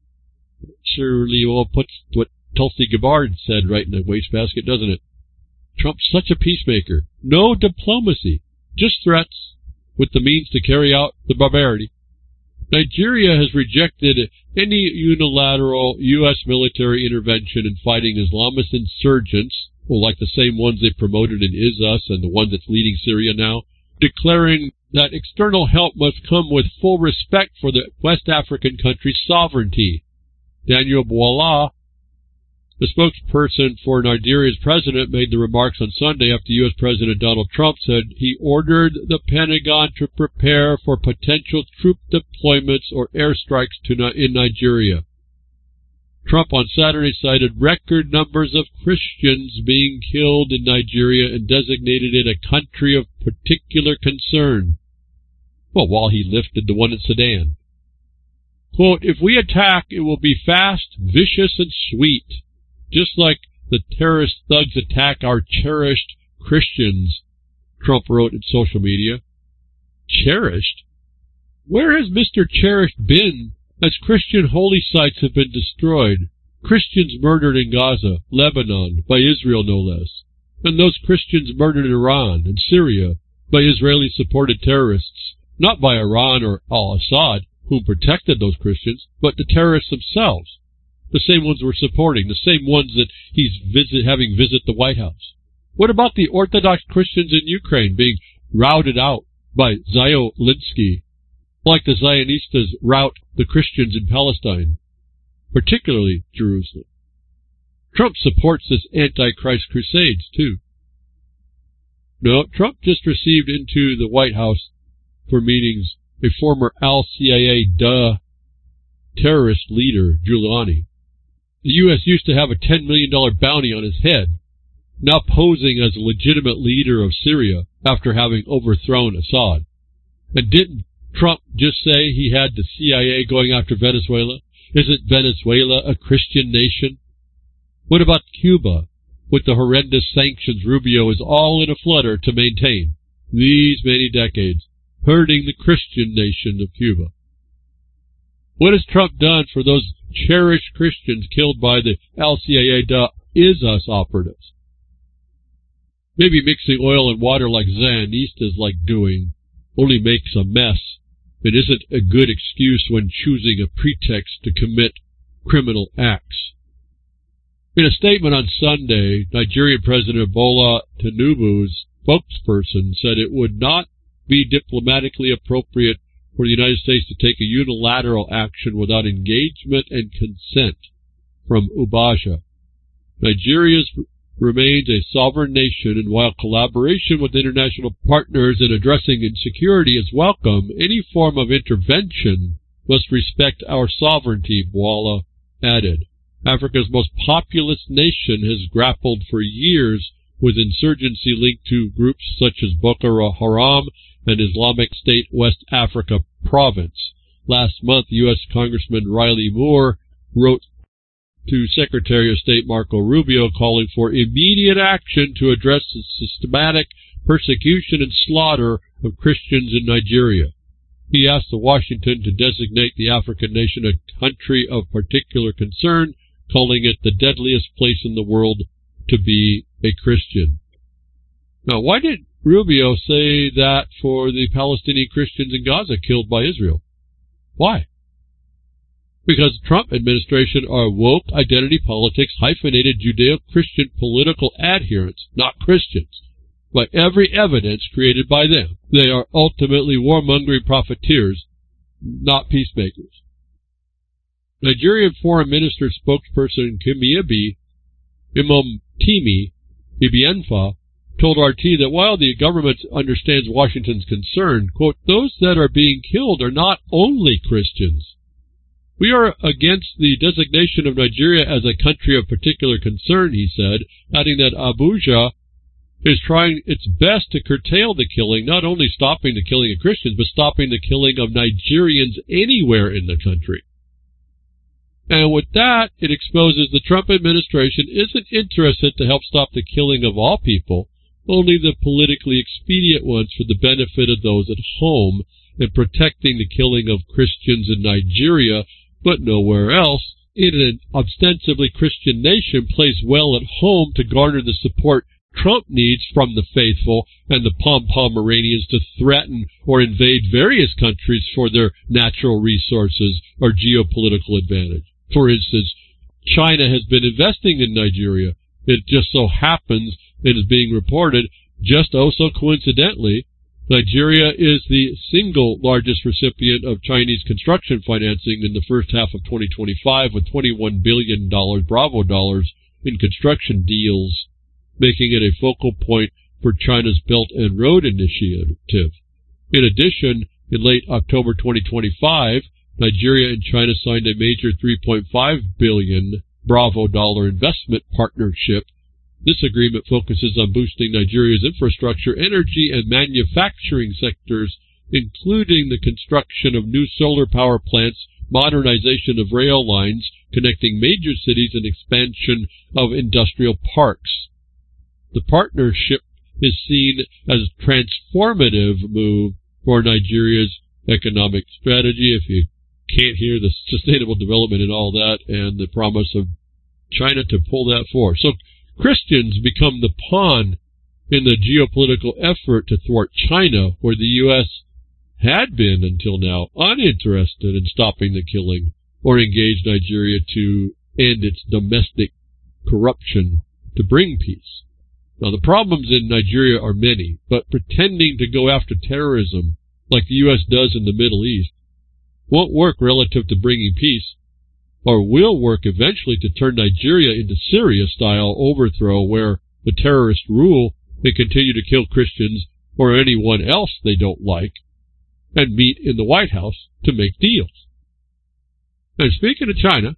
Surely all puts what Tulsi Gabbard said right in the wastebasket, doesn't it? Trump's such a peacemaker. No diplomacy, just threats with the means to carry out the barbarity. Nigeria has rejected any unilateral U.S. military intervention in fighting Islamist insurgents, like the same ones they promoted in ISIS and the one that's leading Syria now, declaring that external help must come with full respect for the West African country's sovereignty. Daniel Bwala, the spokesperson for Nigeria's president, made the remarks on Sunday after U.S. President Donald Trump said he ordered the Pentagon to prepare for potential troop deployments or airstrikes in Nigeria. Trump on Saturday cited record numbers of Christians being killed in Nigeria and designated it a country of particular concern. Well, while he lifted the one in Sudan. Quote, if we attack, it will be fast, vicious, and sweet, just like the terrorist thugs attack our cherished Christians, Trump wrote in social media. Cherished? Where has Mr. Cherished been as Christian holy sites have been destroyed, Christians murdered in Gaza, Lebanon, by Israel no less, and those Christians murdered in Iran and Syria by Israeli-supported terrorists, not by Iran or al-Assad, who protected those Christians, but the terrorists themselves, the same ones we're supporting, the same ones that he's having visit the White House. What about the Orthodox Christians in Ukraine being routed out by Zelensky, like the Zionistas rout the Christians in Palestine, particularly Jerusalem? Trump supports this anti-Christ crusades, too. No, Trump just received into the White House for meetings a former al-CIA terrorist leader, Giuliani. The U.S. used to have a $10 million bounty on his head, now posing as a legitimate leader of Syria after having overthrown Assad. And didn't Trump just say he had the CIA going after Venezuela? Isn't Venezuela a Christian nation? What about Cuba, with the horrendous sanctions Rubio is all in a flutter to maintain these many decades, hurting the Christian nation of Cuba? What has Trump done for those cherished Christians killed by the al-CIA ISIS operatives? Maybe mixing oil and water like Zionistas like doing only makes a mess. It isn't a good excuse when choosing a pretext to commit criminal acts. In a statement on Sunday, Nigerian President Bola Tinubu's spokesperson said it would not be diplomatically appropriate for the United States to take a unilateral action without engagement and consent from Ubaja. Nigeria remains a sovereign nation, and while collaboration with international partners in addressing insecurity is welcome, any form of intervention must respect our sovereignty, Bwala added. Africa's most populous nation has grappled for years with insurgency linked to groups such as Boko Haram and Islamic State West Africa Province. Last month, U.S. Congressman Riley Moore wrote to Secretary of State Marco Rubio calling for immediate action to address the systematic persecution and slaughter of Christians in Nigeria. He asked Washington to designate the African nation a country of particular concern, calling it the deadliest place in the world to be a Christian. Now, why did Rubio say that for the Palestinian Christians in Gaza killed by Israel? Why? Because the Trump administration are woke identity politics, hyphenated Judeo-Christian political adherents, not Christians, by every evidence created by them. They are ultimately warmongering profiteers, not peacemakers. Nigerian Foreign Minister spokesperson Kimiyebi Imomtimi Ibienfa told RT that while the government understands Washington's concern, quote, those that are being killed are not only Christians. We are against the designation of Nigeria as a country of particular concern, he said, adding that Abuja is trying its best to curtail the killing, not only stopping the killing of Christians, but stopping the killing of Nigerians anywhere in the country. And with that, it exposes the Trump administration isn't interested to help stop the killing of all people, only the politically expedient ones for the benefit of those at home, and protecting the killing of Christians in Nigeria, but nowhere else, in an ostensibly Christian nation, plays well at home to garner the support Trump needs from the faithful and the pom-pom Iranians to threaten or invade various countries for their natural resources or geopolitical advantage. For instance, China has been investing in Nigeria. It just so happens, it is being reported, just also coincidentally, Nigeria is the single largest recipient of Chinese construction financing in the first half of 2025 with $21 billion Bravo dollars in construction deals, making it a focal point for China's Belt and Road Initiative. In addition, in late October 2025, Nigeria and China signed a major $3.5 billion Bravo dollar investment partnership. This agreement focuses on boosting Nigeria's infrastructure, energy, and manufacturing sectors, including the construction of new solar power plants, modernization of rail lines connecting major cities, and expansion of industrial parks. The partnership is seen as a transformative move for Nigeria's economic strategy. If you can't hear the sustainable development and all that, and the promise of China to pull that forward. So Christians become the pawn in the geopolitical effort to thwart China, where the U.S. had been until now uninterested in stopping the killing or engaged Nigeria to end its domestic corruption to bring peace. Now, the problems in Nigeria are many, but pretending to go after terrorism like the U.S. does in the Middle East won't work relative to bringing peace, or will work eventually to turn Nigeria into Syria-style overthrow where the terrorists rule and continue to kill Christians or anyone else they don't like and meet in the White House to make deals. And speaking of China,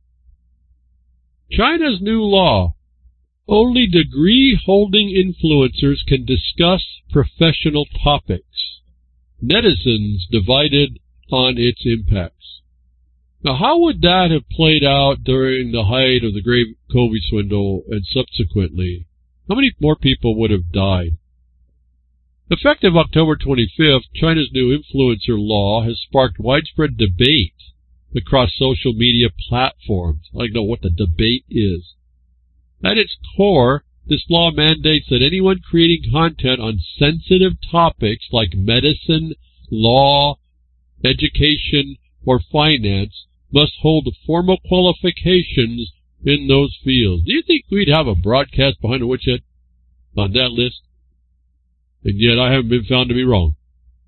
China's new law: only degree-holding influencers can discuss professional topics. Netizens divided on its impacts. Now, how would that have played out during the height of the great COVID swindle and subsequently? How many more people would have died? Effective October 25th, China's new influencer law has sparked widespread debate across social media platforms. I don't know what the debate is. At its core, this law mandates that anyone creating content on sensitive topics like medicine, law, education, or finance must hold formal qualifications in those fields. Do you think we'd have a broadcast behind the woodshed on that list? And yet I haven't been found to be wrong.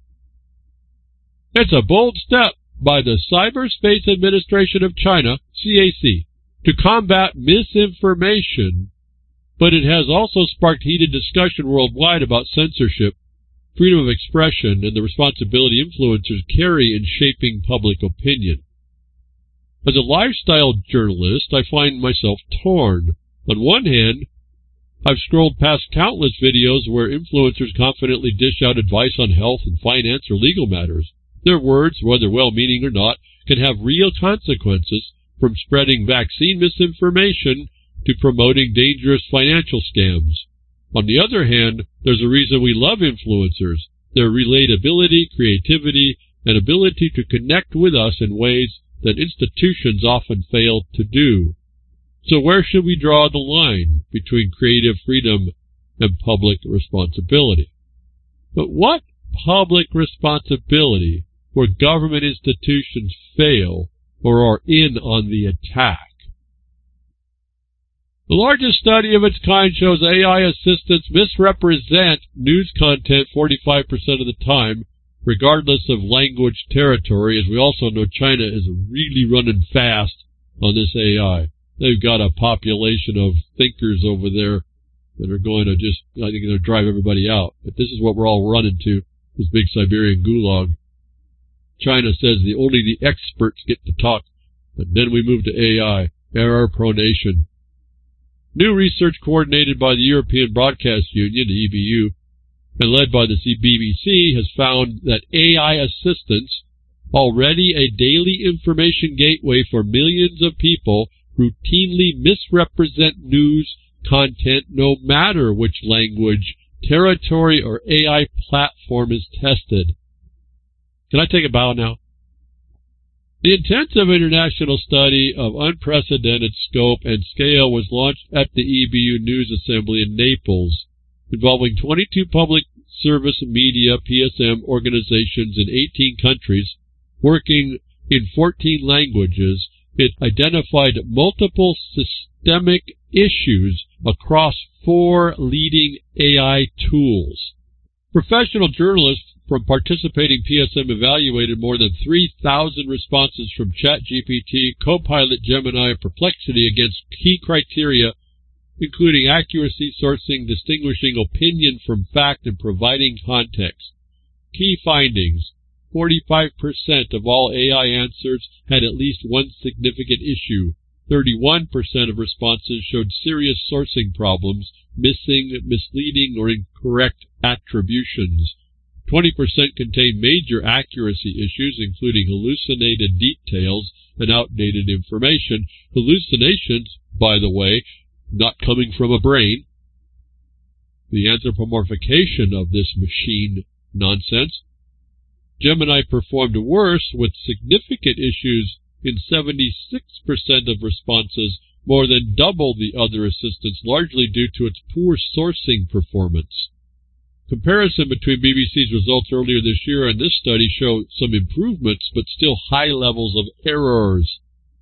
It's a bold step by the Cyberspace Administration of China, CAC, to combat misinformation, but it has also sparked heated discussion worldwide about censorship, freedom of expression, and the responsibility influencers carry in shaping public opinion. As a lifestyle journalist, I find myself torn. On one hand, I've scrolled past countless videos where influencers confidently dish out advice on health and finance or legal matters. Their words, whether well-meaning or not, can have real consequences, from spreading vaccine misinformation to promoting dangerous financial scams. On the other hand, there's a reason we love influencers: their relatability, creativity, and ability to connect with us in ways that institutions often fail to do. So where should we draw the line between creative freedom and public responsibility? But what public responsibility where government institutions fail or are in on the attack? The largest study of its kind shows AI assistants misrepresent news content 45% of the time, regardless of language territory. As we also know, China is really running fast on this AI. They've got a population of thinkers over there that are going to just, I think they'll drive everybody out. But this is what we're all running to, this big Siberian gulag. China says only the experts get to talk, but then we move to AI. Error-prone nation. New research coordinated by the European Broadcast Union, the EBU, and led by the BBC, has found that AI assistants, already a daily information gateway for millions of people, routinely misrepresent news content no matter which language, territory, or AI platform is tested. Can I take a bow now? The intensive international study of unprecedented scope and scale was launched at the EBU News Assembly in Naples, involving 22 public service media (PSM) organizations in 18 countries, working in 14 languages. It identified multiple systemic issues across 4 leading AI tools. Professional journalists from participating PSM evaluated more than 3,000 responses from ChatGPT, Copilot, Gemini, and Perplexity against key criteria, including accuracy, sourcing, distinguishing opinion from fact, and providing context. Key findings: 45% of all AI answers had at least one significant issue. 31% of responses showed serious sourcing problems, missing, misleading, or incorrect attributions. 20% contained major accuracy issues, including hallucinated details and outdated information. Hallucinations, by the way, not coming from a brain. The anthropomorphication of this machine nonsense. Gemini performed worse, with significant issues in 76% of responses, more than double the other assistants, largely due to its poor sourcing performance. Comparison between BBC's results earlier this year and this study show some improvements, but still high levels of errors.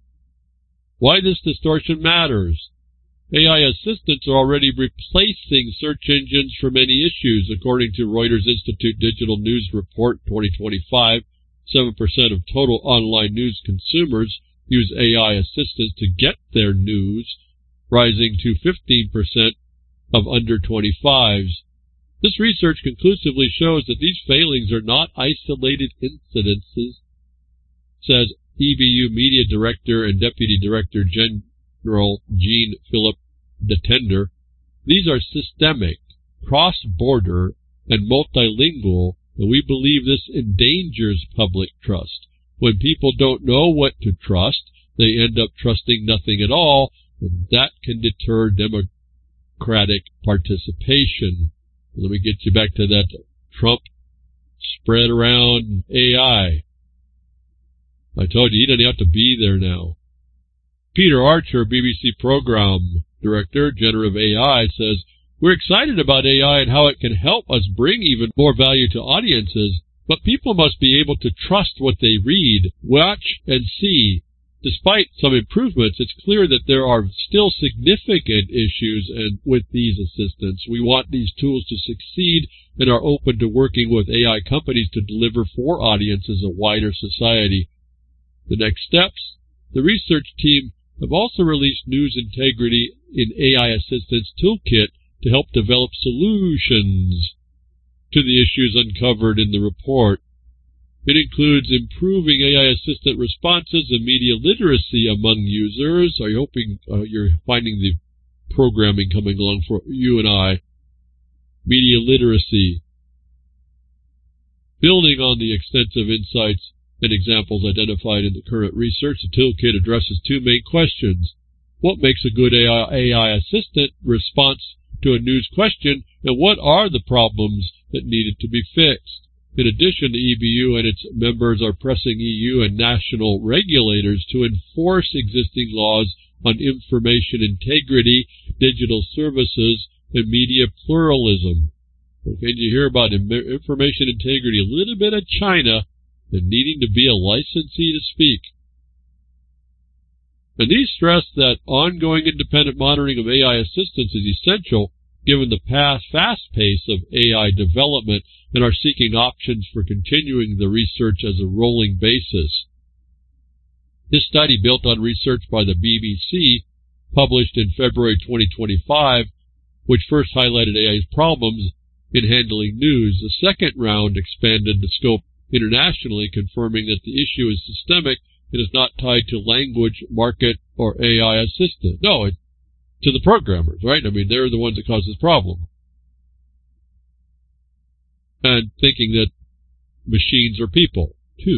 Why this distortion matters? AI assistants are already replacing search engines for many issues. According to Reuters Institute Digital News Report 2025, 7% of total online news consumers use AI assistants to get their news, rising to 15% of under 25s. This research conclusively shows that these failings are not isolated incidences, says EBU Media Director and Deputy Director General Jean-Philippe Detender. These are systemic, cross-border, and multilingual, and we believe this endangers public trust. When people don't know what to trust, they end up trusting nothing at all, and that can deter democratic participation. Let me get you back to that Trump spread around AI. I told you, he doesn't have to be there now. Peter Archer, BBC Program Director, Generative AI, says, "We're excited about AI and how it can help us bring even more value to audiences, but people must be able to trust what they read, watch, and see. Despite some improvements, it's clear that there are still significant issues with these assistants. We want these tools to succeed and are open to working with AI companies to deliver for audiences a wider society." The next steps: the research team have also released News Integrity in AI Assistance Toolkit to help develop solutions to the issues uncovered in the report. It includes improving AI assistant responses and media literacy among users. I hope you're finding the programming coming along for you and I. Media literacy. Building on the extensive insights and examples identified in the current research, the toolkit addresses two main questions. What makes a good AI assistant response to a news question, and what are the problems that needed to be fixed? In addition, the EBU and its members are pressing EU and national regulators to enforce existing laws on information integrity, digital services, and media pluralism. Okay, did you hear about information integrity? A little bit of China and needing to be a licensee to speak. And these stress that ongoing independent monitoring of AI assistance is essential given the fast pace of AI development, and are seeking options for continuing the research as a rolling basis. This study, built on research by the BBC, published in February 2025, which first highlighted AI's problems in handling news. The second round expanded the scope internationally, confirming that the issue is systemic and is not tied to language, market, or AI assistant. No, it's to the programmers, right? I mean, they're the ones that cause this problem. And thinking that machines are people, too.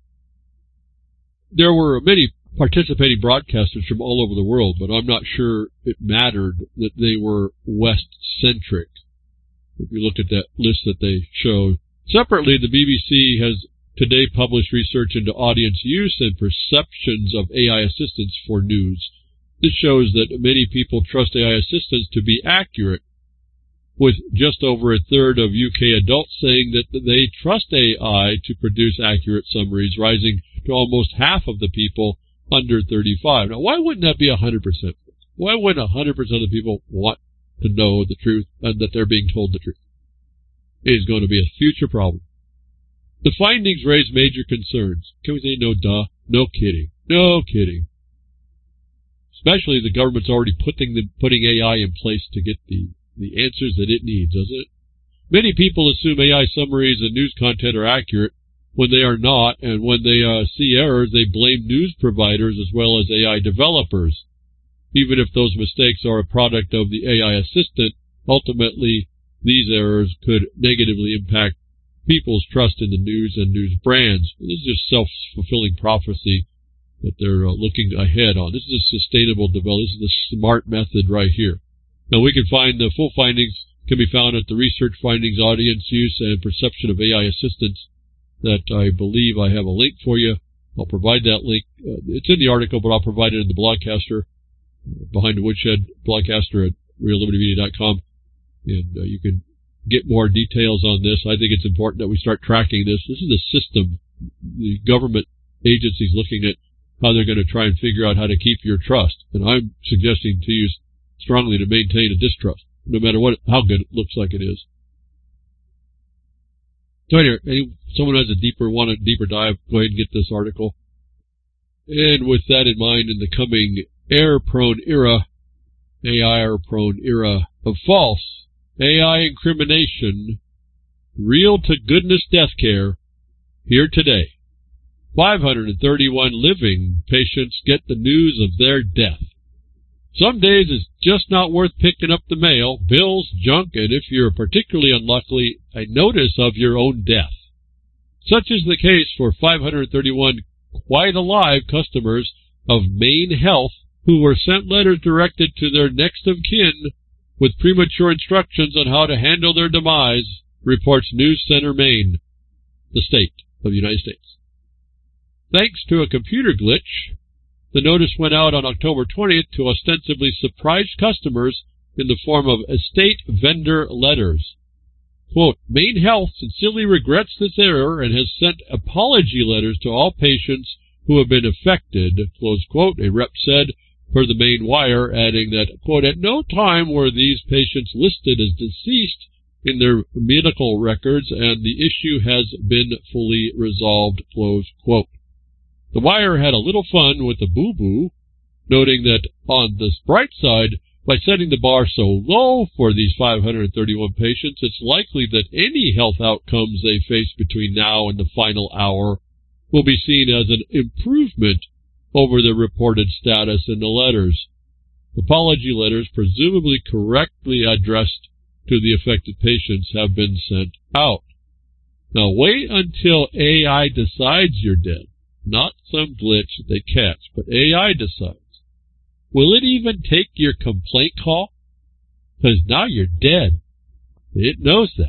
There were many participating broadcasters from all over the world, but I'm not sure it mattered that they were West-centric. If you look at that list that they showed. Separately, the BBC has today published research into audience use and perceptions of AI assistants for news. This shows that many people trust AI assistants to be accurate, with just over a third of UK adults saying that they trust AI to produce accurate summaries, rising to almost half of the people under 35. Now, why wouldn't that be 100%? Why wouldn't 100% of the people want to know the truth and that they're being told the truth? It is going to be a future problem. The findings raise major concerns. Can we say no duh? No kidding. No kidding. Especially the government's already putting AI in place to get the answers that it needs, doesn't it? Many people assume AI summaries and news content are accurate when they are not, and when they see errors, they blame news providers as well as AI developers. Even if those mistakes are a product of the AI assistant, ultimately these errors could negatively impact people's trust in the news and news brands. This is just self-fulfilling prophecy that they're looking ahead on. This is a sustainable development. This is the smart method right here. Now, we can find the full findings can be found at the Research Findings, Audience Use, and Perception of AI Assistants that I believe I have a link for you. I'll provide that link. It's in the article, but I'll provide it in the Blogcaster, Behind the Woodshed, Blogcaster at reallibertymedia.com, and you can get more details on this. I think it's important that we start tracking this. This is a system. The government agencies looking at how they're going to try and figure out how to keep your trust. And I'm suggesting to you strongly to maintain a distrust, no matter how good it looks like it is. So anyway, someone has a deeper dive, go ahead and get this article. And with that in mind, in the coming AI-prone era of false AI incrimination, real to goodness death care, here today. 531 living patients get the news of their death. Some days it's just not worth picking up the mail, bills, junk, and if you're particularly unlucky, a notice of your own death. Such is the case for 531 quite alive customers of Maine Health who were sent letters directed to their next of kin with premature instructions on how to handle their demise, reports News Center Maine, the state of the United States. Thanks to a computer glitch, the notice went out on October 20th to ostensibly surprise customers in the form of estate vendor letters. Quote, Maine Health sincerely regrets this error and has sent apology letters to all patients who have been affected, close quote, a rep said per the Maine Wire, adding that, quote, at no time were these patients listed as deceased in their medical records and the issue has been fully resolved, close quote. The Wire had a little fun with the boo-boo, noting that on the bright side, By setting the bar so low for these 531 patients, it's likely that any health outcomes they face between now and the final hour will be seen as an improvement over the reported status in the letters. Apology letters, presumably correctly addressed to the affected patients, have been sent out. Now wait until AI decides you're dead. Not some glitch that they catch, but AI decides. Will it even take your complaint call? Because now you're dead. It knows that.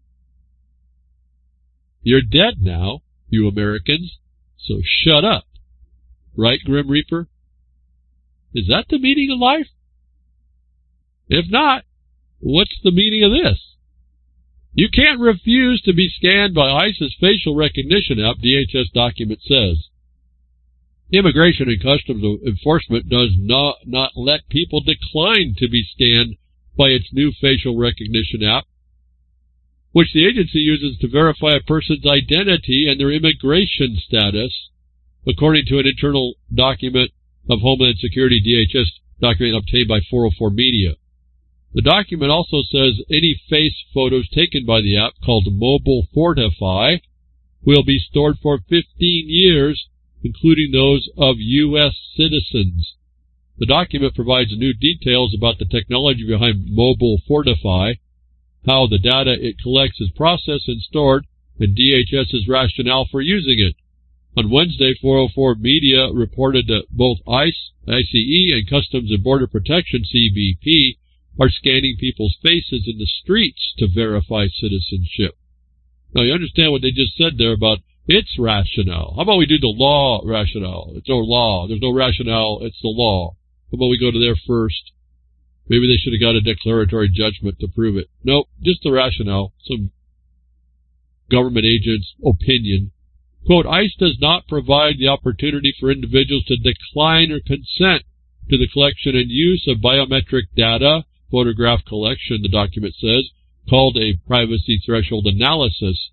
You're dead now, you Americans, so shut up. Right, Grim Reaper? Is that the meaning of life? If not, what's the meaning of this? You can't refuse to be scanned by ICE's facial recognition app, DHS document says. Immigration and Customs Enforcement does not let people decline to be scanned by its new facial recognition app, which the agency uses to verify a person's identity and their immigration status, according to an internal document of Homeland Security, DHS document obtained by 404 Media. The document also says any face photos taken by the app, called Mobile Fortify, will be stored for 15 years, including those of U.S. citizens. The document provides new details about the technology behind Mobile Fortify, how the data it collects is processed and stored, and DHS's rationale for using it. On Wednesday, 404 Media reported that both ICE, ICE, and Customs and Border Protection, CBP, are scanning people's faces in the streets to verify citizenship. Now, you understand what they just said there about its rationale. How about we do the law rationale? It's no law. There's no rationale. It's the law. How about we go to there first? Maybe they should have got a declaratory judgment to prove it. Nope, just the rationale. Some government agent's opinion. Quote, ICE does not provide the opportunity for individuals to decline or consent to the collection and use of biometric data, photograph collection, the document says, called a privacy threshold analysis.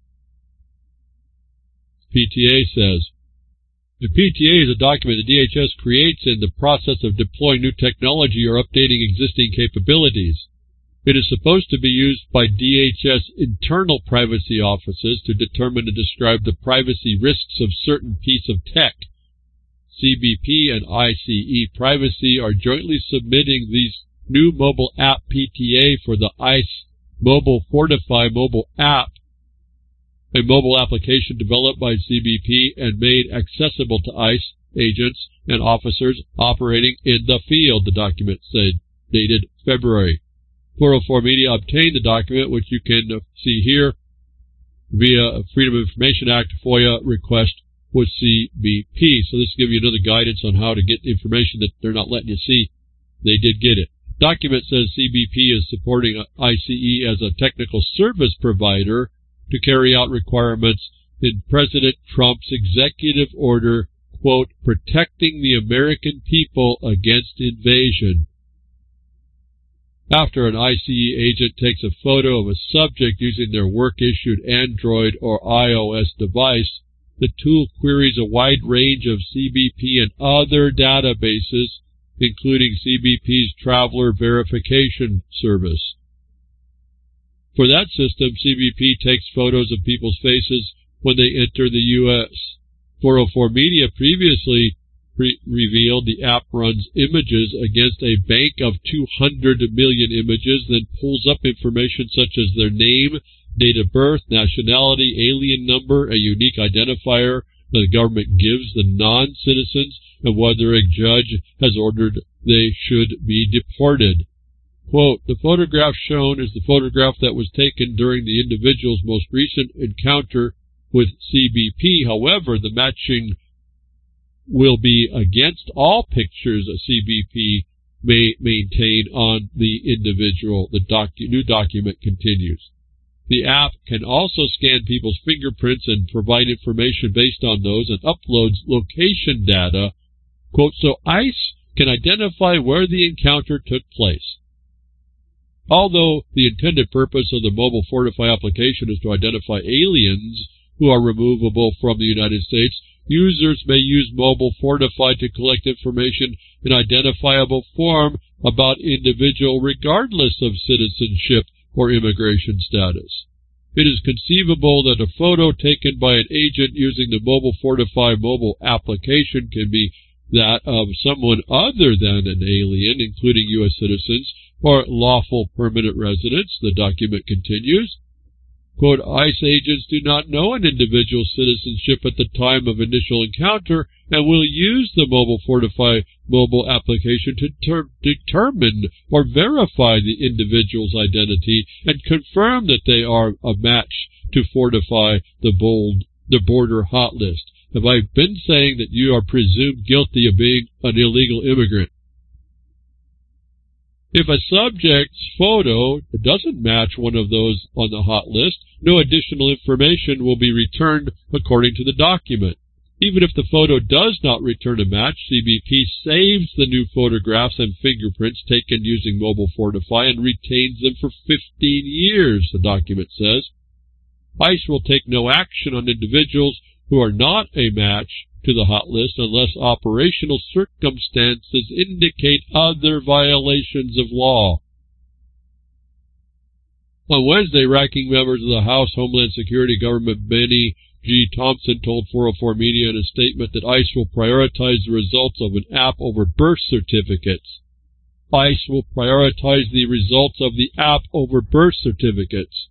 PTA says, the PTA is a document the DHS creates in the process of deploying new technology or updating existing capabilities. It is supposed to be used by DHS internal privacy offices to determine and describe the privacy risks of certain piece of tech. CBP and ICE Privacy are jointly submitting these new mobile app PTA for the ICE Mobile Fortify mobile app, a mobile application developed by CBP and made accessible to ICE agents and officers operating in the field, the document said, dated February. 404 Media obtained the document, which you can see here, via Freedom of Information Act FOIA request with CBP. So this will give you another guidance on how to get information that they're not letting you see. They did get it. Document says CBP is supporting ICE as a technical service provider to carry out requirements in President Trump's executive order, quote, protecting the American people against invasion. After an ICE agent takes a photo of a subject using their work-issued Android or iOS device, the tool queries a wide range of CBP and other databases, including CBP's Traveler Verification Service. For that system, CBP takes photos of people's faces when they enter the U.S. 404 Media previously revealed the app runs images against a bank of 200 million images, then pulls up information such as their name, date of birth, nationality, alien number, a unique identifier that the government gives the non-citizens, and whether a judge has ordered they should be deported. Quote, the photograph shown is the photograph that was taken during the individual's most recent encounter with CBP. However, the matching will be against all pictures a CBP may maintain on the individual. The new document continues. The app can also scan people's fingerprints and provide information based on those and uploads location data. Quote, so ICE can identify where the encounter took place. Although the intended purpose of the Mobile Fortify application is to identify aliens who are removable from the United States, users may use Mobile Fortify to collect information in identifiable form about individual regardless of citizenship or immigration status. It is conceivable that a photo taken by an agent using the Mobile Fortify mobile application can be that of someone other than an alien, including U.S. citizens or lawful permanent residents. The document continues. Quote, ICE agents do not know an individual's citizenship at the time of initial encounter and will use the Mobile Fortify mobile application to determine or verify the individual's identity and confirm that they are a match to Fortify the border hot list. Have I been saying that you are presumed guilty of being an illegal immigrant? If a subject's photo doesn't match one of those on the hot list, no additional information will be returned according to the document. Even if the photo does not return a match, CBP saves the new photographs and fingerprints taken using Mobile Fortify and retains them for 15 years, the document says. ICE will take no action on individuals who are not a match to the hot list unless operational circumstances indicate other violations of law. On Wednesday, ranking members of the House Homeland Security Government Benny G. Thompson told 404 Media in a statement that ICE will prioritize the results of an app over birth certificates. ICE will prioritize the results of the app over birth certificates.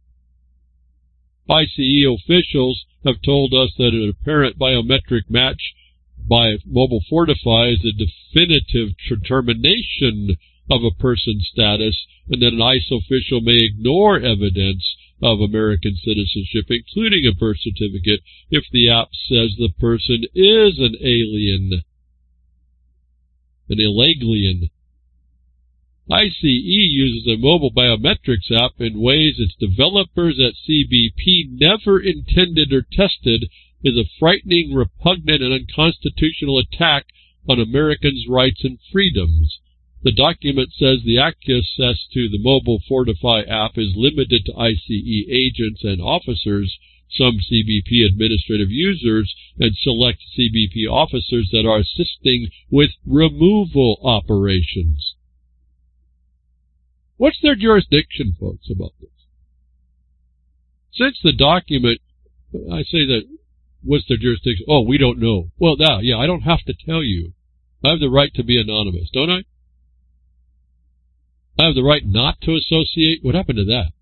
ICE officials have told us that an apparent biometric match by Mobile Fortify is a definitive determination of a person's status, and that an ICE official may ignore evidence of American citizenship, including a birth certificate, if the app says the person is an alien, an illegalian. ICE uses a mobile biometrics app in ways its developers at CBP never intended or tested, is a frightening, repugnant, and unconstitutional attack on Americans' rights and freedoms. The document says the access to the Mobile Fortify app is limited to ICE agents and officers, some CBP administrative users, and select CBP officers that are assisting with removal operations. What's their jurisdiction, folks, about this? Since the document, I say that, what's their jurisdiction? Oh, we don't know. Well, yeah, I don't have to tell you. I have the right to be anonymous, don't I? I have the right not to associate. What happened to that?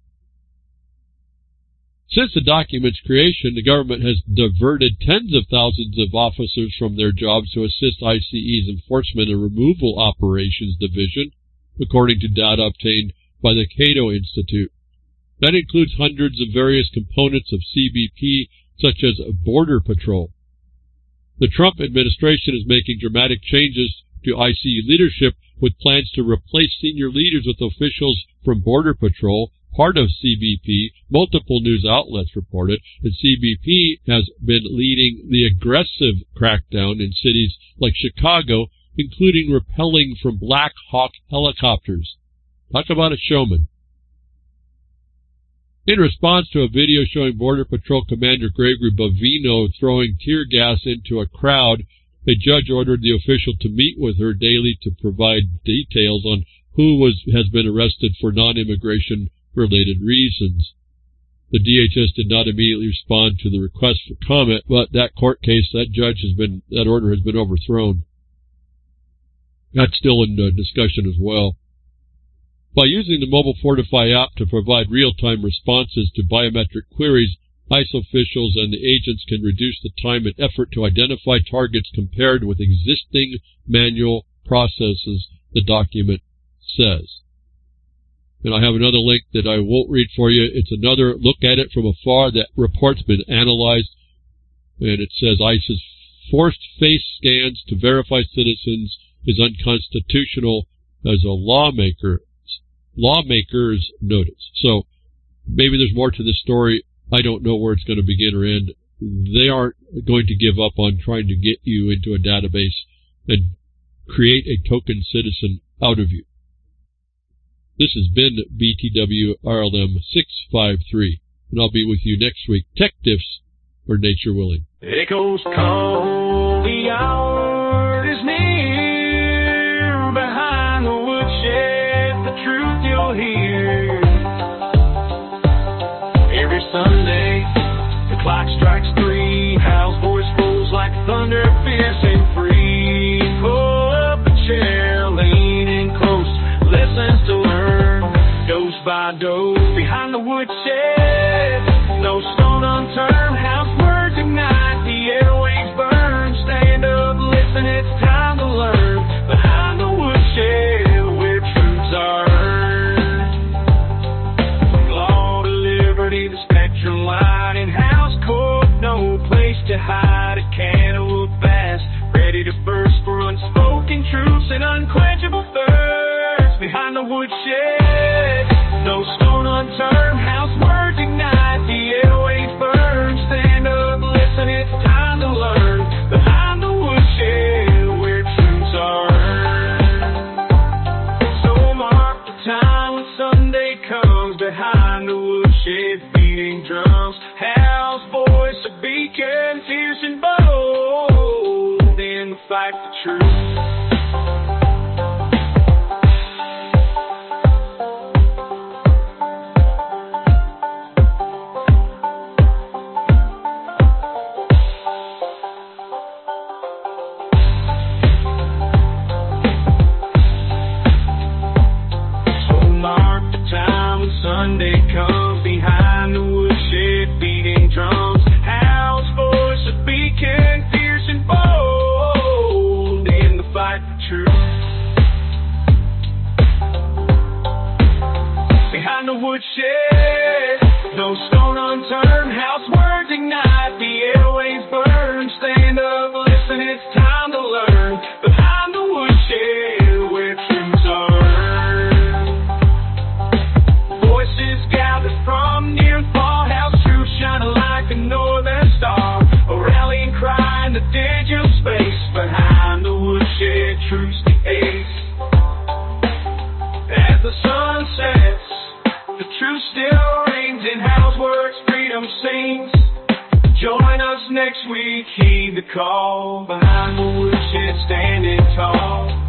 Since the document's creation, the government has diverted tens of thousands of officers from their jobs to assist ICE's Enforcement and Removal Operations Division, according to data obtained by the Cato Institute. That includes hundreds of various components of CBP, such as Border Patrol. The Trump administration is making dramatic changes to ICE leadership with plans to replace senior leaders with officials from Border Patrol, part of CBP. Multiple news outlets reported that CBP has been leading the aggressive crackdown in cities like Chicago, including repelling from Black Hawk helicopters. Talk about a showman. In response to a video showing Border Patrol Commander Gregory Bovino throwing tear gas into a crowd, a judge ordered the official to meet with her daily to provide details on who has been arrested for non-immigration related reasons. The DHS did not immediately respond to the request for comment, but that court case, that order has been overthrown. That's still in discussion as well. By using the Mobile Fortify app to provide real-time responses to biometric queries, ICE officials and the agents can reduce the time and effort to identify targets compared with existing manual processes, the document says. And I have another link that I won't read for you. It's another look at it from afar. That report's been analyzed, and it says ICE's forced face scans to verify citizens is unconstitutional as a lawmaker's notice. So maybe there's more to this story. I don't know where it's going to begin or end. They aren't going to give up on trying to get you into a database and create a token citizen out of you. This has been BTW RLM 653, and I'll be with you next week. Tech Diffs, or nature willing. Echoes call, the hour is near behind the woodshed. my door. Behind the woodshed, no stone unturned, house words ignite, the airwaves burn. Stand up, listen, it's time to learn. Behind the woodshed, where truths are earned. From law to liberty, the spectrum line, in-house court, no place to hide. A can of wood fast, ready to burst for unspoken truths and unquenchable thirst. Behind the woodshed, no stone unturned, house words ignite, the airwaves burn. Stand up, listen, it's time to learn. Behind the woodshed, where truths are earned. So mark the time when Sunday comes. Behind the woodshed, beating drums, Hal's voice a beacon, fierce and bold in the fight for truth. Sunday comes, behind the woodshed, beating drums, Hal's voice a beacon, fierce and bold in the fight for truth. Behind the woodshed, no stone unturned, house words ignite, the airwaves burn. Stand up, listen, it's time to learn. Behind the woodshed, where truths are earned. Voices gathered from near and far, house truths shining like a northern star. A rallying cry in the digital space. Behind the woodshed, truths the ace. As the sun sets, the truth still reigns. In Hal's words, freedom sings. Join us next week, heed the call. Behind the woodshed, standing tall.